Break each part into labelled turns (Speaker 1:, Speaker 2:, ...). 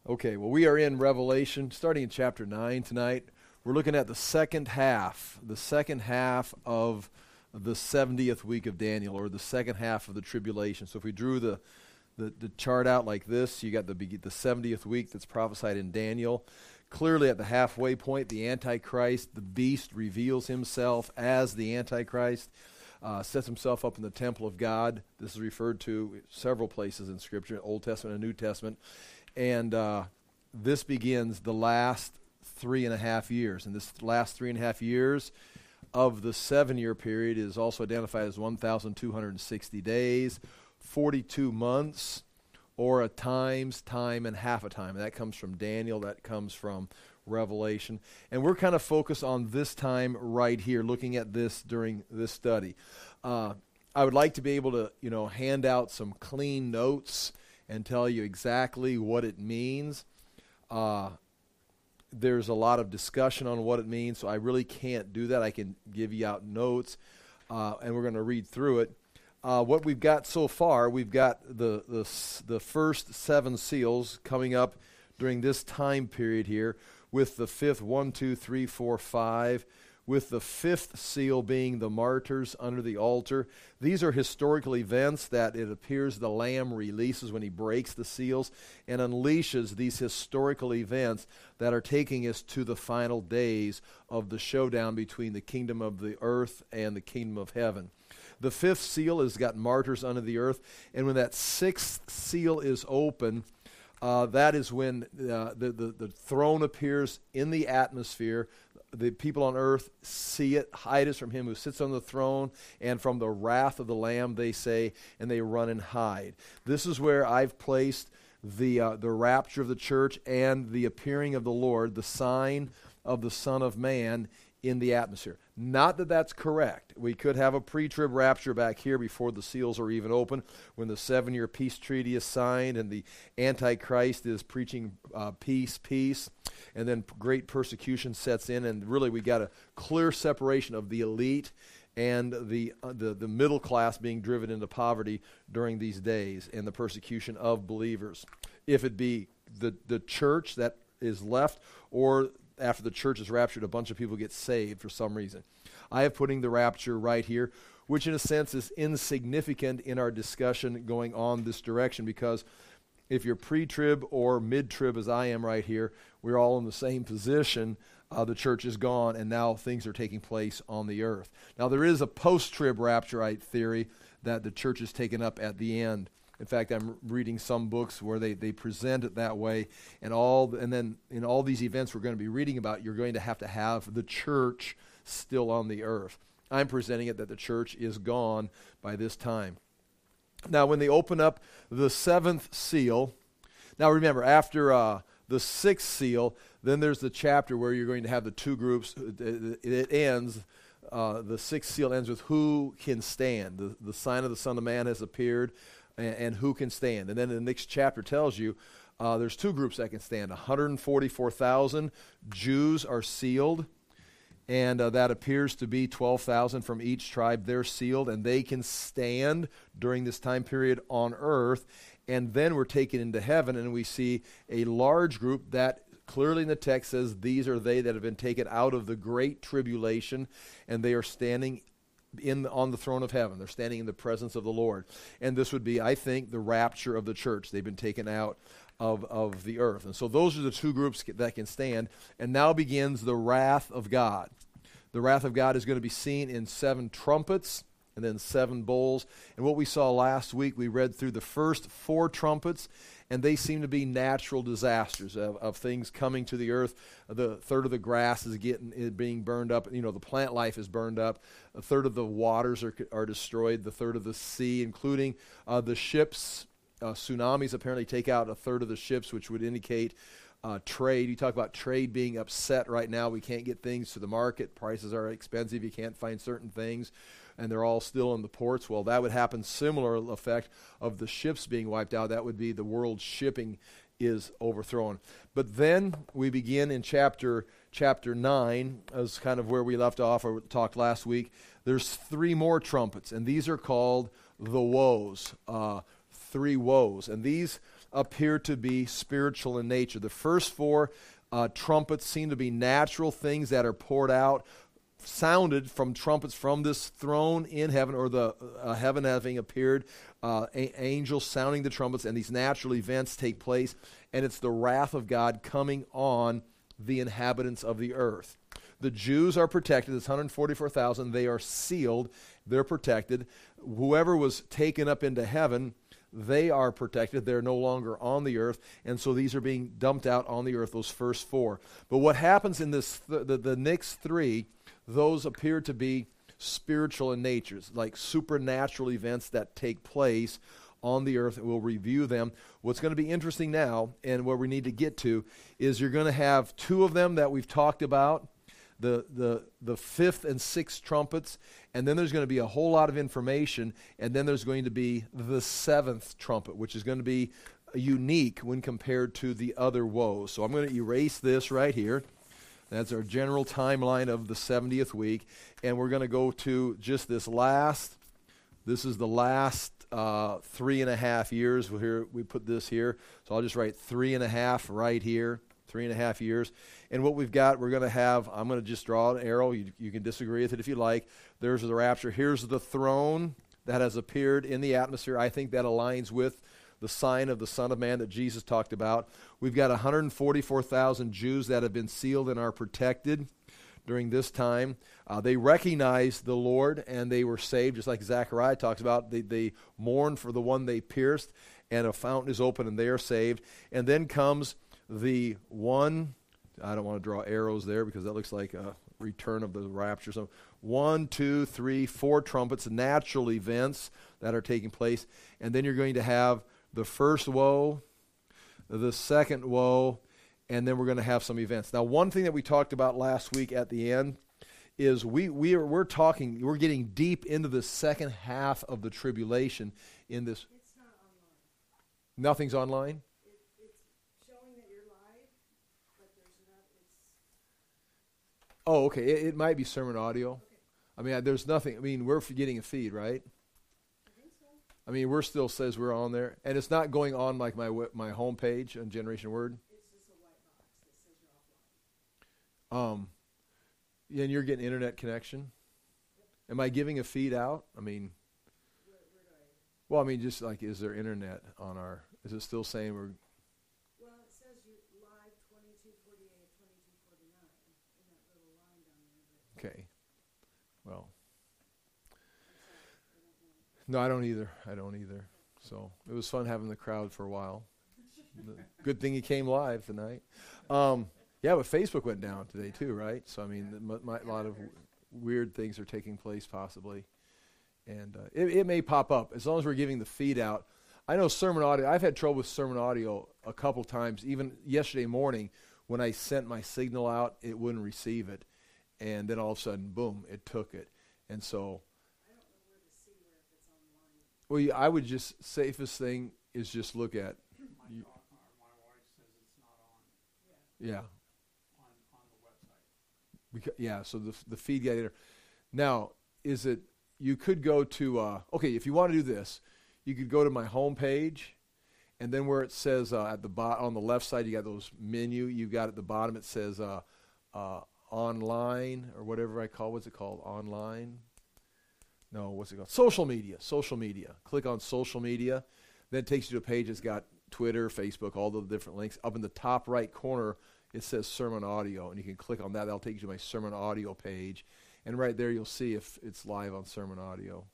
Speaker 1: Okay, well, we are in Revelation, starting in chapter 9 tonight. We're looking at the second half of the 70th week of Daniel, or the second half of the tribulation. So if we drew the chart out like this, you got the 70th week that's prophesied in Daniel. Clearly at the halfway point, the Antichrist, the beast, reveals himself as the Antichrist, sets himself up in the temple of God. This is referred to several places in Scripture, Old Testament and New Testament. And this begins the last 3.5 years. And this last 3.5 years of the 7-year period is also identified as 1,260 days, 42 months, or a times, time, and half a time. And that comes from Daniel. That comes from Revelation. And we're kind of focused on this time right here, looking at this during this study. I would like to be able to, hand out some clean notes and tell you exactly what it means. There's a lot of discussion on what it means, so I really can't do that. I can give you out notes, and we're going to read through it. What we've got so far, we've got the first 7 seals coming up during this time period here, with the fifth 1, 2, 3, 4, 5, with the 5th seal being the martyrs under the altar. These are historical events that it appears the Lamb releases when he breaks the seals and unleashes these historical events that are taking us to the final days of the showdown between the kingdom of the earth and the kingdom of heaven. The 5th seal has got martyrs under the earth, and when that 6th seal is open, that is when the throne appears in the atmosphere. The people on earth see it, hide us from him who sits on the throne, and from the wrath of the Lamb, they say, and they run and hide. This is where I've placed the rapture of the church and the appearing of the Lord, the sign of the Son of Man, in the atmosphere. Not that that's correct. We could have a pre-trib rapture back here before the seals are even open, when the 7-year peace treaty is signed and the Antichrist is preaching peace, and then great persecution sets in, and really we got a clear separation of the elite and the middle class being driven into poverty during these days, and the persecution of believers. If it be the church that is left, or after the church is raptured, a bunch of people get saved for some reason. I have putting the rapture right here, which in a sense is insignificant in our discussion going on this direction, because if you're pre-trib or mid-trib as I am right here, we're all in the same position. The church is gone, and now things are taking place on the earth. Now there is a post-trib rapturite theory that the church is taken up at the end. In fact, I'm reading some books where they present it that way, and then in all these events we're going to be reading about, you're going to have the church still on the earth. I'm presenting it that the church is gone by this time. Now, when they open up the 7th seal, now remember, after the 6th seal, then there's the chapter where you're going to have the 2 groups. It ends. The 6th seal ends with who can stand. The sign of the Son of Man has appeared. And who can stand. And then the next chapter tells you there's 2 groups that can stand. 144,000 Jews are sealed, and that appears to be 12,000 from each tribe. They're sealed, and they can stand during this time period on earth. And then we're taken into heaven, and we see a large group that clearly in the text says these are they that have been taken out of the great tribulation, and they are standing on the throne of heaven. They're standing in the presence of the Lord. And this would be, I think, the rapture of the church. They've been taken out of the earth. And so those are the 2 groups that can stand. And now begins the wrath of God. The wrath of God is going to be seen in 7 trumpets and then 7 bowls. And what we saw last week, we read through the first 4 trumpets, and they seem to be natural disasters of things coming to the earth. The third of the grass is being burned up. The plant life is burned up. A third of the waters are destroyed. The third of the sea, including the ships. Tsunamis apparently take out a third of the ships, which would indicate trade. You talk about trade being upset right now. We can't get things to the market. Prices are expensive. You can't find certain things, and they're all still in the ports. Well, that would happen, similar effect of the ships being wiped out. That would be the world shipping is overthrown. But then we begin in chapter 9, as kind of where we left off or talked last week. There's 3 more trumpets, and these are called the woes. 3 woes. And these appear to be spiritual in nature. The first four trumpets seem to be natural things that are poured out, sounded from trumpets from this throne in heaven, or the heaven having appeared, angels sounding the trumpets, and these natural events take place, and it's the wrath of God coming on the inhabitants of the earth. The Jews are protected. It's 144,000. They are sealed. They're protected. Whoever was taken up into heaven, they are protected. They're no longer on the earth, and so these are being dumped out on the earth, those first four. But what happens in this the next three, those appear to be spiritual in nature, like supernatural events that take place on the earth, and we'll review them. What's going to be interesting now, and where we need to get to, is you're going to have two of them that we've talked about, the fifth and sixth trumpets, and then there's going to be a whole lot of information, and then there's going to be the seventh trumpet, which is going to be unique when compared to the other woes. So I'm going to erase this right here. That's our general timeline of the 70th week, and we're going to go to just this is the last 3.5 years. We put this here, so I'll just write 3.5 right here, 3.5 years. And what we've got, we're going to have, I'm going to just draw an arrow. You can disagree with it if you like. There's the rapture. Here's the throne that has appeared in the atmosphere. I think that aligns with the sign of the Son of Man that Jesus talked about. We've got 144,000 Jews that have been sealed and are protected during this time. They recognized the Lord and they were saved, just like Zechariah talks about. They mourn for the one they pierced, and a fountain is open and they are saved. And then comes the one, I don't want to draw arrows there because that looks like a return of the rapture. So 1, 2, 3, 4 trumpets, natural events that are taking place. And then you're going to have the first woe, the second woe, and then we're going to have some events. Now, one thing that we talked about last week at the end is we're getting deep into the second half of the tribulation in this.
Speaker 2: It's not online.
Speaker 1: Nothing's online?
Speaker 2: It's showing that you're live, but there's not, it's...
Speaker 1: Oh, okay. It might be sermon audio.
Speaker 2: Okay.
Speaker 1: I mean, there's nothing. I mean, we're getting a feed, right?
Speaker 2: I think so.
Speaker 1: I mean, we're still says we're on there, and it's not going on like my homepage on Generation Word.
Speaker 2: It's just a white box that says you're offline.
Speaker 1: And you're getting internet connection. Am I giving a feed out? I mean,
Speaker 2: Where do I...
Speaker 1: well, I mean, just like, is there internet on our? Is it still saying we're?
Speaker 2: Well, it says you live 2248, 2249 in that little line down there.
Speaker 1: Okay. Well,
Speaker 2: I'm sorry, I don't know.
Speaker 1: no, I don't either. So it was fun having the crowd for a while. Good thing you came live tonight. Yeah, but Facebook went down today too, right? So I mean, a lot of weird things are taking place possibly, and it may pop up as long as we're giving the feed out. I know sermon audio. I've had trouble with sermon audio a couple times. Even yesterday morning, when I sent my signal out, it wouldn't receive it, and then all of a sudden, boom, it took it. And so,
Speaker 2: I don't know where to see where if it's online.
Speaker 1: well, I would just safest thing is just look at,
Speaker 3: My wife says it's not on
Speaker 1: yeah.
Speaker 3: on the website.
Speaker 1: Yeah, so the feed got in there. Now, is it, you could go to, okay, if you want to do this, you could go to my home page, and then where it says at the bottom, on the left side, you got those menu, you got at the bottom, it says online, or whatever what's it called, online? No, what's it called? Social media. Click on social media, then it takes you to a page that's got Twitter, Facebook, all the different links. Up in the top right corner, it says sermon audio, and you can click on that. That'll take you to my sermon audio page, and right there you'll see if it's live on sermon audio.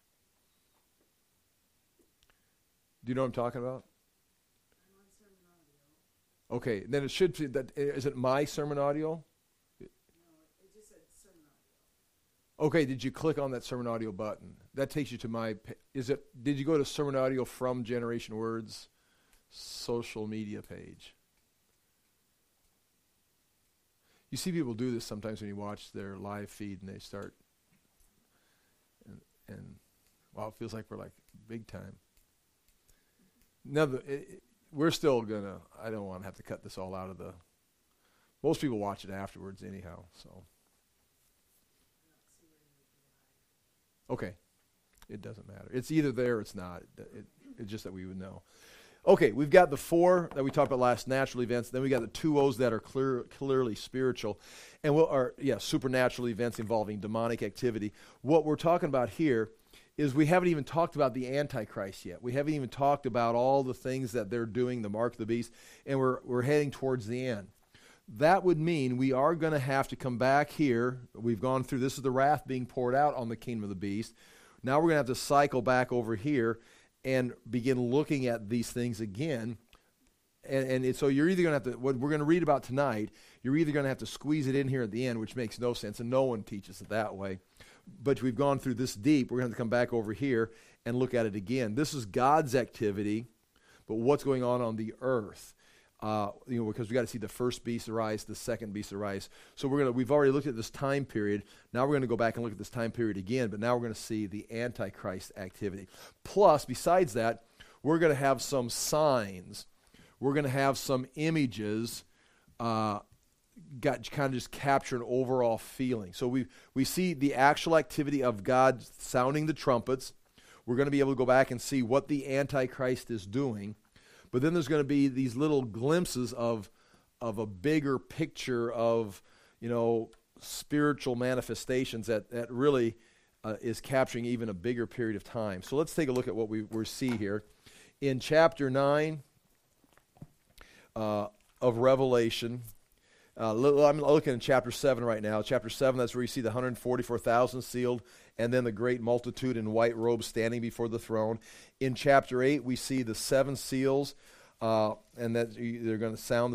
Speaker 1: Do you know what I'm talking about?
Speaker 2: I'm on sermon audio.
Speaker 1: Okay, then it should be that. Is it my sermon audio?
Speaker 2: No, it just said sermon audio.
Speaker 1: Okay, did you click on that sermon audio button? That takes you to my. Did you go to sermon audio from Generation Words social media page? You see people do this sometimes when you watch their live feed and they start, and wow, it feels like we're like big time. We're still gonna, I don't want to have to cut this all out of the, most people watch it afterwards anyhow, so. Okay, it doesn't matter. It's either there or it's not. It's just that we would know. Okay, we've got the four that we talked about last, natural events. Then we got the two O's that are clearly spiritual, and supernatural events involving demonic activity. What we're talking about here is we haven't even talked about the Antichrist yet. We haven't even talked about all the things that they're doing, the mark of the beast, and we're heading towards the end. That would mean we are going to have to come back here. We've gone through, this is the wrath being poured out on the kingdom of the beast. Now we're going to have to cycle back over here and begin looking at these things again. And so you're either going to have to, what we're going to read about tonight, you're either going to have to squeeze it in here at the end, which makes no sense, and no one teaches it that way. But we've gone through this deep, we're going to have to come back over here and look at it again. This is God's activity, but what's going on the earth? Because we got to see the first beast arise, the second beast arise. So we've already looked at this time period. Now we're going to go back and look at this time period again, but now we're going to see the Antichrist activity. Plus, besides that, we're going to have some signs. We're going to have some images, kind of just capture an overall feeling. So we see the actual activity of God sounding the trumpets. We're going to be able to go back and see what the Antichrist is doing. But then there's going to be these little glimpses of a bigger picture of, spiritual manifestations that really is capturing even a bigger period of time. So let's take a look at what we see here. In chapter 9 of Revelation, I'm looking at chapter 7 right now. Chapter 7, that's where you see the 144,000 sealed, and then the great multitude in white robes standing before the throne. In chapter 8, we see the seven seals, and that they're going to sound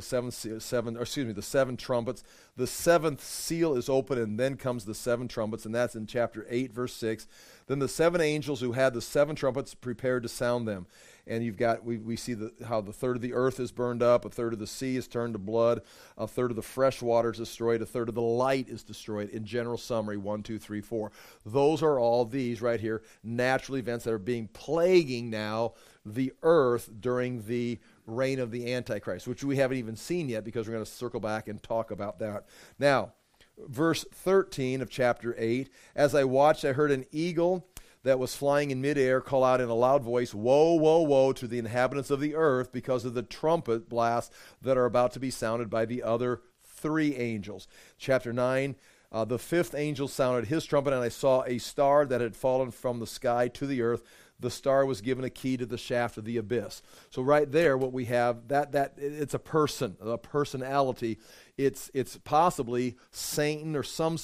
Speaker 1: the seven trumpets. The seventh seal is open, and then comes the seven trumpets, and that's in chapter 8, verse 6. Then the seven angels who had the seven trumpets prepared to sound them. And we see how the third of the earth is burned up, a third of the sea is turned to blood, a third of the fresh water is destroyed, a third of the light is destroyed. In general summary, 1, 2, 3, 4. Those are all these right here, natural events that are plaguing now the earth during the reign of the Antichrist, which we haven't even seen yet because we're going to circle back and talk about that. Now, verse 13 of chapter 8, as I watched, I heard an eagle that was flying in midair call out in a loud voice, "Woe, woe, woe to the inhabitants of the earth because of the trumpet blasts that are about to be sounded by the other three angels." Chapter 9, the fifth angel sounded his trumpet, and I saw a star that had fallen from the sky to the earth. The star was given a key to the shaft of the abyss. So right there, what we have, that it's a person, a personality. It's possibly Satan or some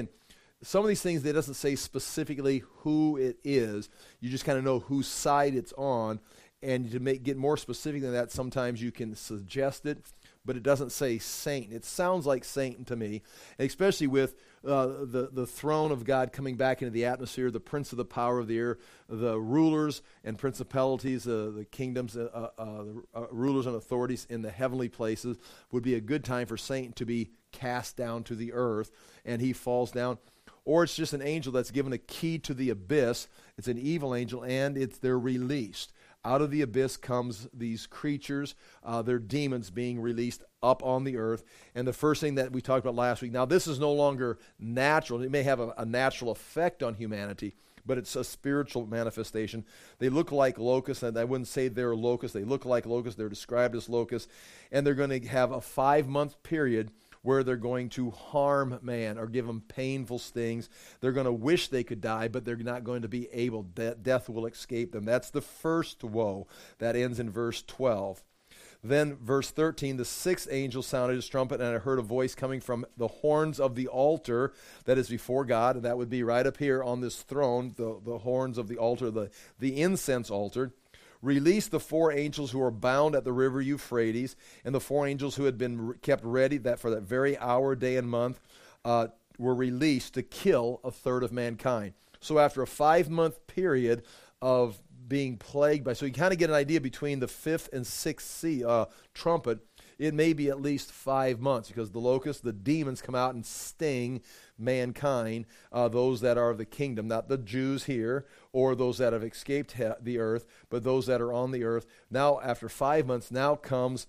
Speaker 1: of these things, it doesn't say specifically who it is. You just kind of know whose side it's on. And to get more specific than that, sometimes you can suggest it, but it doesn't say Satan. It sounds like Satan to me, especially with the throne of God coming back into the atmosphere, the prince of the power of the air, the rulers and principalities, the kingdoms, the rulers and authorities in the heavenly places. Would be a good time for Satan to be cast down to the earth, and he falls down. Or it's just an angel that's given a key to the abyss. It's an evil angel, and they're released. Out of the abyss comes these creatures, they're demons being released up on the earth. And the first thing that we talked about last week, now this is no longer natural. It may have a natural effect on humanity, but it's a spiritual manifestation. They look like locusts, and I wouldn't say they're locusts. They look like locusts. They're described as locusts. And they're going to have a 5-month period where they're going to harm man or give them painful stings. They're going to wish they could die, but they're not going to be able. Death will escape them. That's the first woe. That ends in verse 12. Then verse 13, the sixth angel sounded his trumpet, and I heard a voice coming from the horns of the altar that is before God, and that would be right up here on this throne, the horns of the altar, the incense altar. Released the 4 angels who were bound at the river Euphrates, and the 4 angels who had been kept ready for that very hour, day, and month were released to kill a third of mankind. So after a 5-month period of being plagued by, so you kind of get an idea between the 5th and 6th trumpet, it may be at least 5 months, because the locusts, the demons, come out and sting mankind, those that are of the kingdom, not the Jews here or those that have escaped the earth, but those that are on the earth. Now, after 5 months, now comes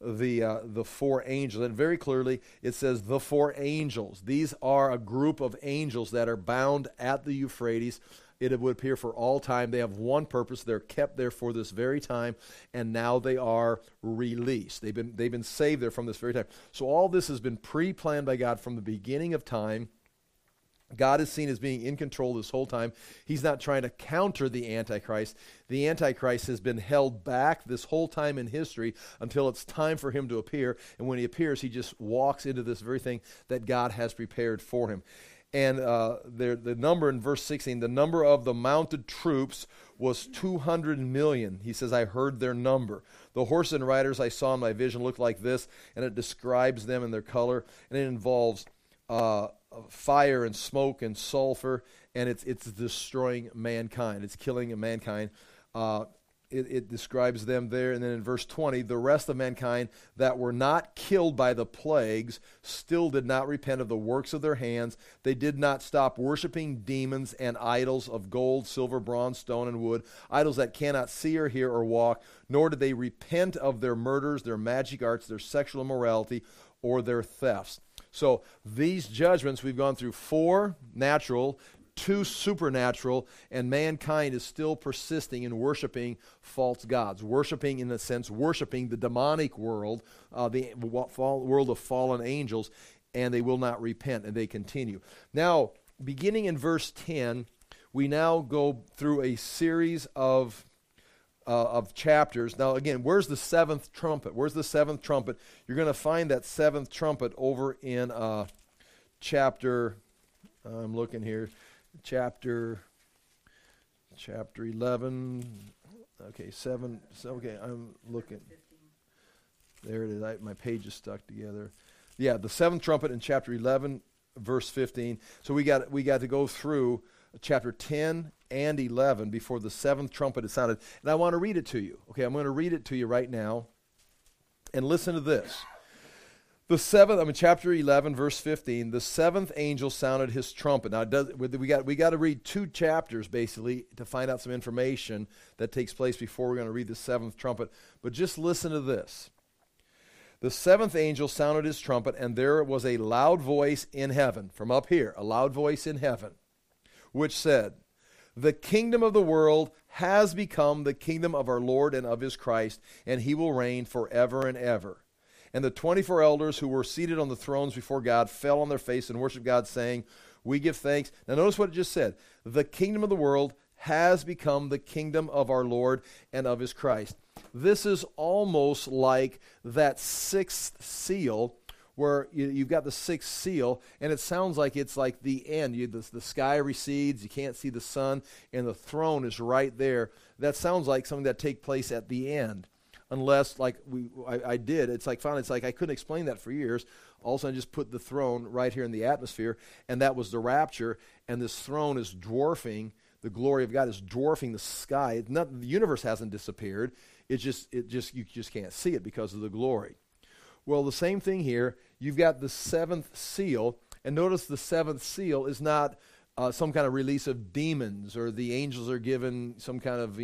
Speaker 1: the 4 angels. And very clearly, it says the 4 angels. These are a group of angels that are bound at the Euphrates It would appear for all time. They have one purpose. They're kept there for this very time, and now they are released. They've been saved there from this very time. So all this has been pre-planned by God from the beginning of time. God is seen as being in control this whole time. He's not trying to counter the Antichrist. The Antichrist has been held back this whole time in history until it's time for him to appear. And when he appears, he just walks into this very thing that God has prepared for him. And the number in verse 16, the number of the mounted troops was 200 million. He says, I heard their number. The horses and riders I saw in my vision looked like this, and it describes them and their color, and it involves fire and smoke and sulfur, and it's destroying mankind. It's killing mankind. It describes them there. And then in verse 20, the rest of mankind that were not killed by the plagues still did not repent of the works of their hands. They did not stop worshiping demons and idols of gold, silver, bronze, stone, and wood, idols that cannot see or hear or walk, nor did they repent of their murders, their magic arts, their sexual immorality, or their thefts. So these judgments, we've gone through 4 natural, 2 supernatural, and mankind is still persisting in worshiping false gods, worshiping, in a sense, worshiping the demonic world, the world of fallen angels, and they will not repent, and they continue. Now, beginning in verse 10, we now go through a series of chapters. Now, again, where's the 7th trumpet? Where's the 7th trumpet? You're going to find that 7th trumpet over in chapter, I'm looking here, chapter 11. Okay, 7. Okay, I'm looking. There it is. My page is stuck together. Yeah, the 7th trumpet in chapter 11, verse 15. So we got to go through chapter 10 and 11 before the 7th trumpet is sounded. And I want to read it to you. Okay, I'm going to read it to you right now. And listen to this. The 7th, chapter 11, verse 15, the 7th angel sounded his trumpet. Now, we got to read 2 chapters, basically, to find out some information that takes place before we're going to read the 7th trumpet. But just listen to this. The 7th angel sounded his trumpet, and there was a loud voice in heaven, from up here, a loud voice in heaven, which said, the kingdom of the world has become the kingdom of our Lord and of his Christ, and he will reign forever and ever. And the 24 elders who were seated on the thrones before God fell on their face and worshiped God, saying, we give thanks. Now notice what it just said. The kingdom of the world has become the kingdom of our Lord and of his Christ. This is almost like that 6th seal, where you've got the 6th seal, and it sounds like it's like the end. The sky recedes, you can't see the sun, and the throne is right there. That sounds like something that takes place at the end. Unless, like I did, it's like finally, it's like I couldn't explain that for years. All of a sudden, I just put the throne right here in the atmosphere, and that was the rapture. And this throne is dwarfing, the glory of God is dwarfing the sky. The universe hasn't disappeared. You just can't see it because of the glory. Well, the same thing here. You've got the 7th seal, and notice the 7th seal is not some kind of release of demons, or the angels are given some kind of,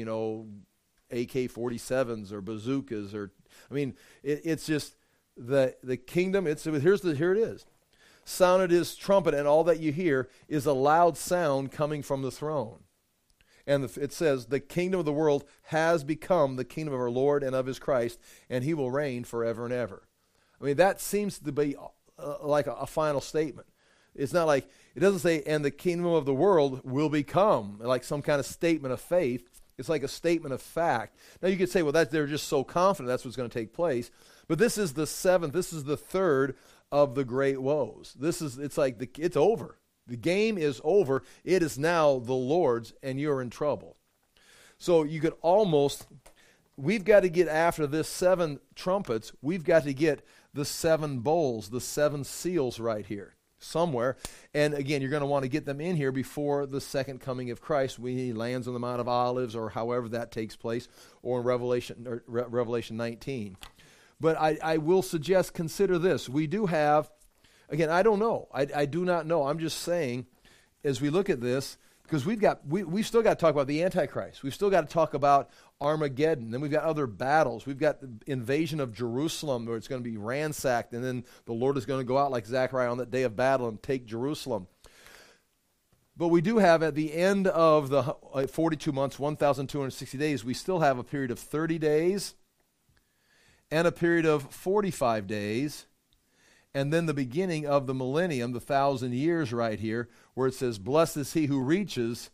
Speaker 1: AK-47s or bazookas, it's just the kingdom. Here it is. Sounded his trumpet, and all that you hear is a loud sound coming from the throne. And it says, the kingdom of the world has become the kingdom of our Lord and of his Christ, and he will reign forever and ever. That seems to be like a final statement. It's not like, it doesn't say, and the kingdom of the world will become, like some kind of statement of faith. It's like a statement of fact. Now you could say, well, they're just so confident that's what's going to take place. But this is the 7th, this is the 3rd of the great woes. It's over. The game is over. It is now the Lord's, and you're in trouble. So you could we've got to get after this 7 trumpets, we've got to get the 7 bowls, the 7 seals right here somewhere. And again, you're going to want to get them in here before the second coming of Christ when he lands on the Mount of Olives, or however that takes place, or in Revelation 19. But I will suggest, consider this. We do have, again, I don't know. I do not know. I'm just saying, as we look at this, because we've still got to talk about the Antichrist. We've still got to talk about Armageddon. Then we've got other battles. We've got the invasion of Jerusalem, where it's going to be ransacked, and then the Lord is going to go out like Zechariah on that day of battle and take Jerusalem. But we do have at the end of the 42 months, 1,260 days, we still have a period of 30 days and a period of 45 days, and then the beginning of the millennium, the 1,000 years right here, where it says, blessed is he who reaches,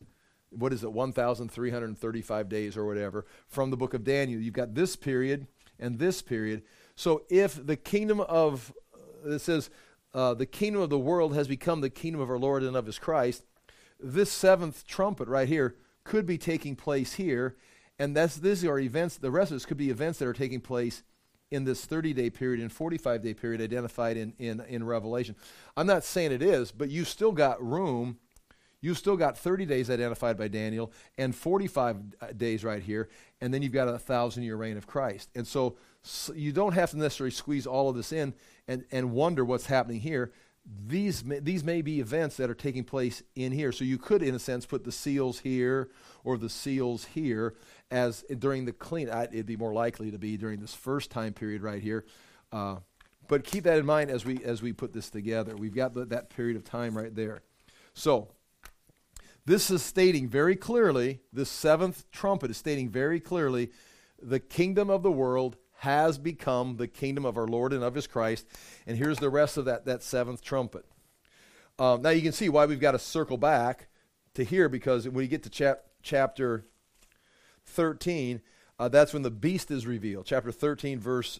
Speaker 1: 1,335 days or whatever, from the book of Daniel. You've got this period and this period. So if the kingdom of, it says, the kingdom of the world has become the kingdom of our Lord and of his Christ, this seventh trumpet right here could be taking place here, and these are events, the rest of this could be events that are taking place in this 30-day period and 45-day period identified in Revelation. I'm not saying it is, but you still got room. You still got 30 days identified by Daniel and 45 days right here, and then you've got a 1,000-year reign of Christ. And so you don't have to necessarily squeeze all of this in and wonder what's happening here. These may be events that are taking place in here. So you could, in a sense, put the seals here or the seals here as during the clean. It'd be more likely to be during this first time period right here. But keep that in mind as we put this together. We've got that period of time right there. So this is stating very clearly, this seventh trumpet is stating very clearly, the kingdom of the world has become the kingdom of our Lord and of his Christ. And here's the rest of that seventh trumpet. Now you can see why we've got to circle back to here, because when you get to chapter 13, that's when the beast is revealed. Chapter 13, verse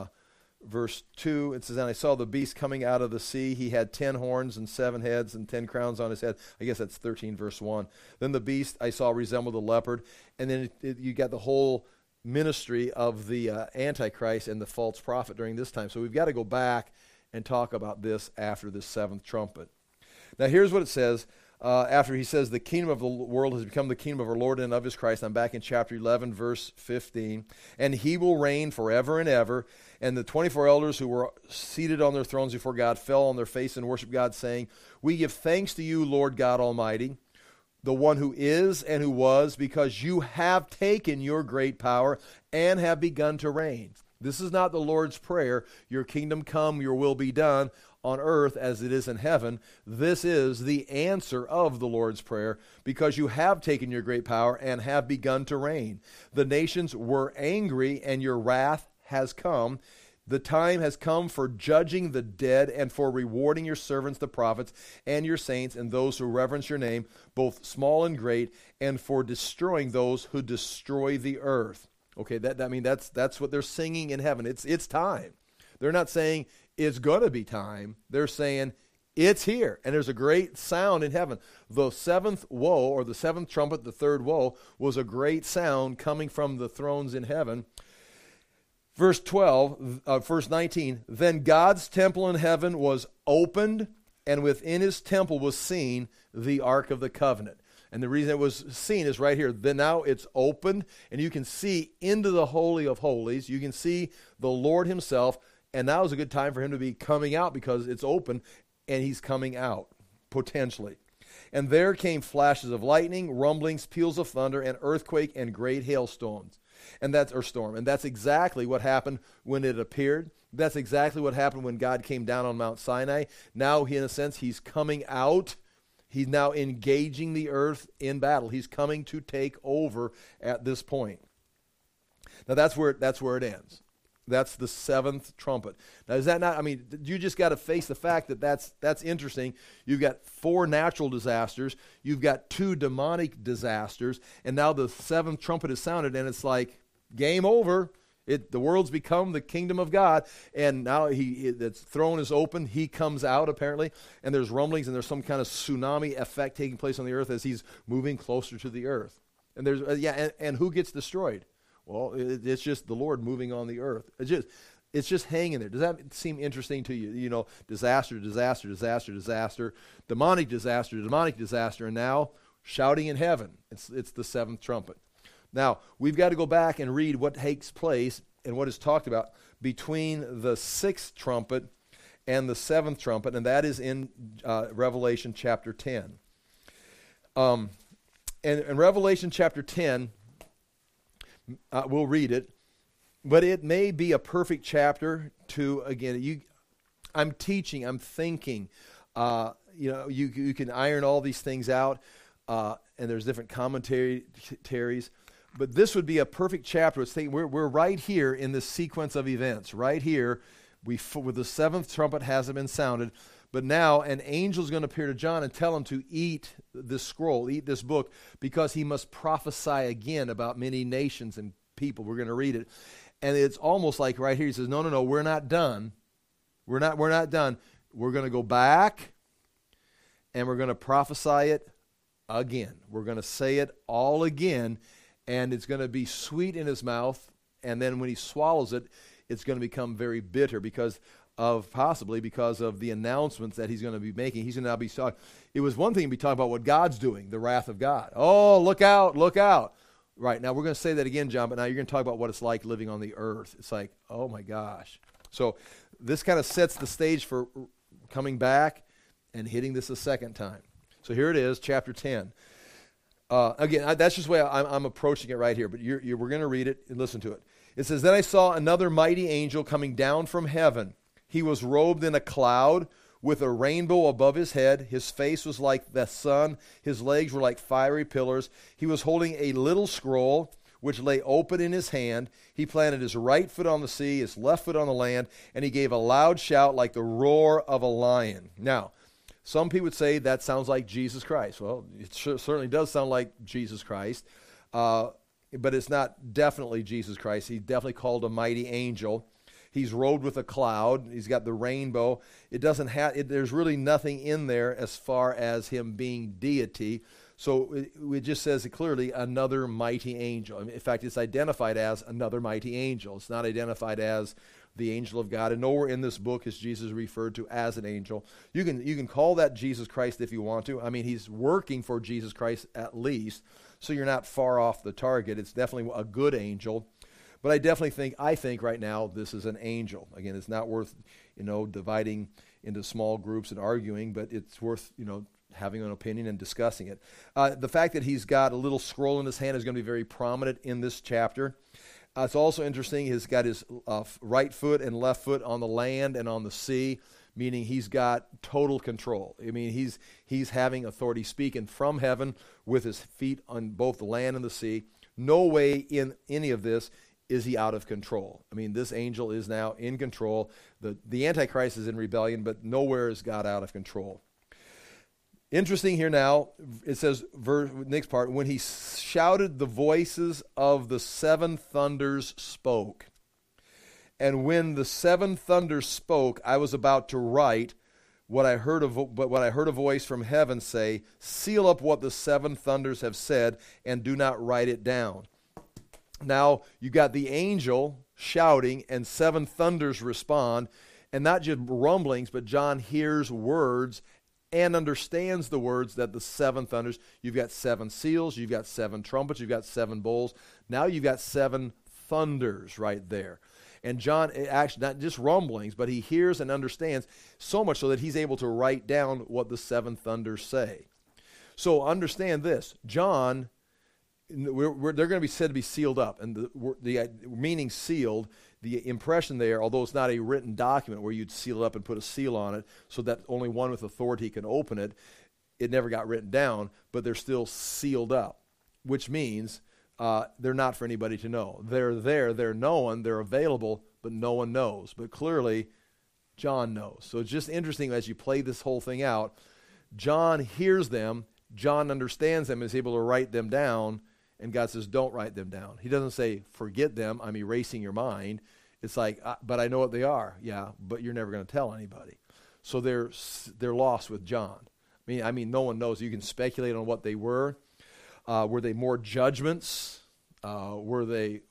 Speaker 1: 2, it says, and I saw the beast coming out of the sea. He had 10 horns and 7 heads and 10 crowns on his head. I guess that's 13, verse 1. Then the beast I saw resembled a leopard. And then you got the whole ministry of the Antichrist and the false prophet during this time. So we've got to go back and talk about this after this seventh trumpet. Now here's what it says. After he says the kingdom of the world has become the kingdom of our Lord and of his Christ. I'm back in chapter 11, verse 15. And he will reign forever and ever. And the 24 elders who were seated on their thrones before God fell on their face and worshiped God, saying, we give thanks to you, Lord God Almighty, the one who is and who was, because you have taken your great power and have begun to reign. This is not the Lord's prayer, your kingdom come, your will be done on earth as it is in heaven. This is the answer of the Lord's prayer, because you have taken your great power and have begun to reign. The nations were angry, and your wrath has come. The time has come for judging the dead and for rewarding your servants, the prophets, and your saints, and those who reverence your name, both small and great, and for destroying those who destroy the earth. Okay, that's what they're singing in heaven. It's time. They're not saying it's going to be time. They're saying it's here. And there's a great sound in heaven. The seventh woe, or the seventh trumpet, the third woe, was a great sound coming from the thrones in heaven. Verse 19, then God's temple in heaven was opened, and within his temple was seen the Ark of the Covenant. And the reason it was seen is right here. Then now it's opened, and you can see into the Holy of Holies. You can see the Lord himself, and now is a good time for him to be coming out, because it's open, and he's coming out, potentially. And there came flashes of lightning, rumblings, peals of thunder, and earthquake, and great hailstones. And that's exactly what happened when it appeared. That's exactly what happened when God came down on Mount Sinai. Now, in a sense, he's coming out. He's now engaging the earth in battle. He's coming to take over at this point. Now, that's where it ends. That's the seventh trumpet. Now, is that not, you just got to face the fact that that's interesting. You've got 4 natural disasters. You've got 2 demonic disasters. And now the seventh trumpet is sounded, and it's like, game over. The world's become the kingdom of God. And now the throne is open. He comes out, apparently. And there's rumblings, and there's some kind of tsunami effect taking place on the earth as he's moving closer to the earth. And there's, and who gets destroyed? Well, it's just the Lord moving on the earth. It's just hanging there. Does that seem interesting to you? You know, disaster, disaster, disaster, disaster, demonic disaster, and now shouting in heaven. It's the seventh trumpet. Now, we've got to go back and read what takes place and what is talked about between the sixth trumpet and the seventh trumpet, and that is in Revelation chapter 10. And in Revelation chapter 10, we'll read it, but it may be a perfect chapter to, again, I'm teaching, I'm thinking, You can iron all these things out, and there's different commentaries. But this would be a perfect chapter. We're right here in this sequence of events. Right here, with the seventh trumpet hasn't been sounded. But now an angel is going to appear to John and tell him to eat this scroll, eat this book, because he must prophesy again about many nations and people. We're going to read it. And it's almost like right here he says, no, we're not done. We're not done. We're going to go back and we're going to prophesy it again. We're going to say it all again, and it's going to be sweet in his mouth. And then when he swallows it, it's going to become very bitter possibly because of the announcements that he's going to be making. He's going to now be talking. It was one thing to be talking about what God's doing, the wrath of God. Oh, look out, look out. Right, now we're going to say that again, John, but now you're going to talk about what it's like living on the earth. It's like, oh my gosh. So this kind of sets the stage for coming back and hitting this a second time. So here it is, chapter 10. Again, that's just the way I'm approaching it right here, but we're going to read it and listen to it. It says, "Then I saw another mighty angel coming down from heaven. He was robed in a cloud with a rainbow above his head. His face was like the sun. His legs were like fiery pillars. He was holding a little scroll, which lay open in his hand. He planted his right foot on the sea, his left foot on the land, and he gave a loud shout like the roar of a lion." Now, some people would say that sounds like Jesus Christ. Well, it certainly does sound like Jesus Christ, but it's not definitely Jesus Christ. He's definitely called a mighty angel. He's robed with a cloud. He's got the rainbow. There's really nothing in there as far as him being deity. So it just says clearly another mighty angel. In fact, it's identified as another mighty angel. It's not identified as the angel of God. And nowhere in this book is Jesus referred to as an angel. You can call that Jesus Christ if you want to. I mean, he's working for Jesus Christ at least, so you're not far off the target. It's definitely a good angel. But I think right now this is an angel. Again, it's not worth, dividing into small groups and arguing, but it's worth, having an opinion and discussing it. The fact that he's got a little scroll in his hand is going to be very prominent in this chapter. It's also interesting, he's got his right foot and left foot on the land and on the sea, meaning he's got total control. I mean, he's having authority, speaking from heaven with his feet on both the land and the sea. No way in any of this is he out of control. I mean, this angel is now in control. The Antichrist is in rebellion, but nowhere is God out of control. Interesting here now, it says, next part, when he shouted, the voices of the seven thunders spoke. And when the seven thunders spoke, I was about to write but I heard a voice from heaven say, "Seal up what the seven thunders have said, and do not write it down." Now, you got the angel shouting, and seven thunders respond, and not just rumblings, but John hears words and understands the words that the seven thunders. You've got seven seals, you've got seven trumpets, you've got seven bowls. Now you've got seven thunders right there. And John, actually, not just rumblings, but he hears and understands so much so that he's able to write down what the seven thunders say. So understand this. John, they're going to be said to be sealed up. And the meaning sealed, the impression there, although it's not a written document where you'd seal it up and put a seal on it so that only one with authority can open it, it never got written down, but they're still sealed up, which means they're not for anybody to know. They're there, they're known, they're available, but no one knows. But clearly, John knows. So it's just interesting as you play this whole thing out. John hears them, John understands them, is able to write them down, and God says, don't write them down. He doesn't say, forget them, I'm erasing your mind. It's like, but I know what they are. Yeah, but you're never going to tell anybody. So they're lost with John. I mean, no one knows. You can speculate on what they were. Were they more judgments? What were they?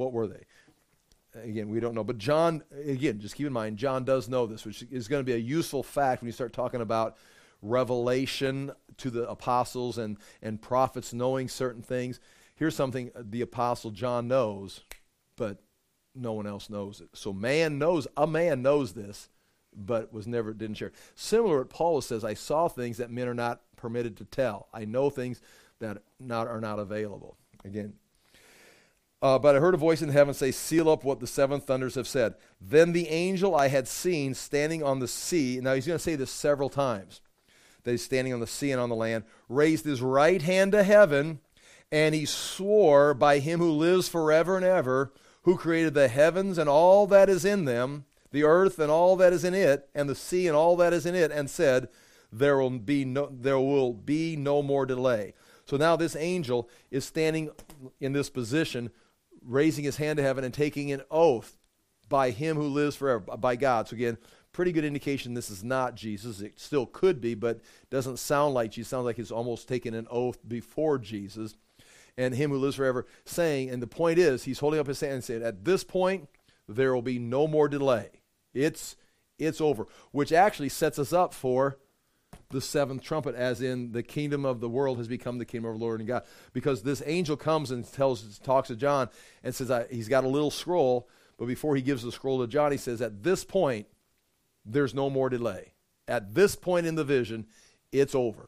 Speaker 1: Again, we don't know. But John, again, just keep in mind, John does know this, which is going to be a useful fact when you start talking about revelation to the apostles and prophets knowing certain things. Here's something the apostle John knows, but no one else knows it. So a man knows this, but didn't share. Similar to what Paul says, I saw things that men are not permitted to tell. I know things that are not available. Again, But I heard a voice in heaven say, seal up what the seven thunders have said. Then the angel I had seen standing on the sea, now he's going to say this several times, that he's standing on the sea and on the land, raised his right hand to heaven, and he swore by him who lives forever and ever, who created the heavens and all that is in them, the earth and all that is in it, and the sea and all that is in it, and said, there will be no more delay. So now this angel is standing in this position, raising his hand to heaven and taking an oath by him who lives forever, by God. So again, pretty good indication this is not Jesus. It still could be, but doesn't sound like Jesus. It sounds like he's almost taken an oath before Jesus. And him who lives forever saying, and the point is, he's holding up his hand and saying, at this point, there will be no more delay. It's over, which actually sets us up for the seventh trumpet, as in the kingdom of the world has become the kingdom of the Lord and God. Because this angel comes and talks to John and says, he's got a little scroll, but before he gives the scroll to John, he says, at this point, there's no more delay. At this point in the vision, it's over.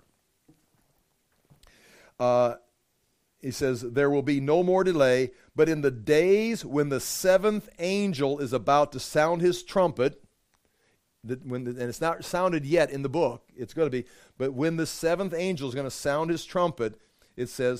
Speaker 1: He says, there will be no more delay, but in the days when the seventh angel is about to sound his trumpet, and it's not sounded yet in the book, it's going to be, but when the seventh angel is going to sound his trumpet, it says,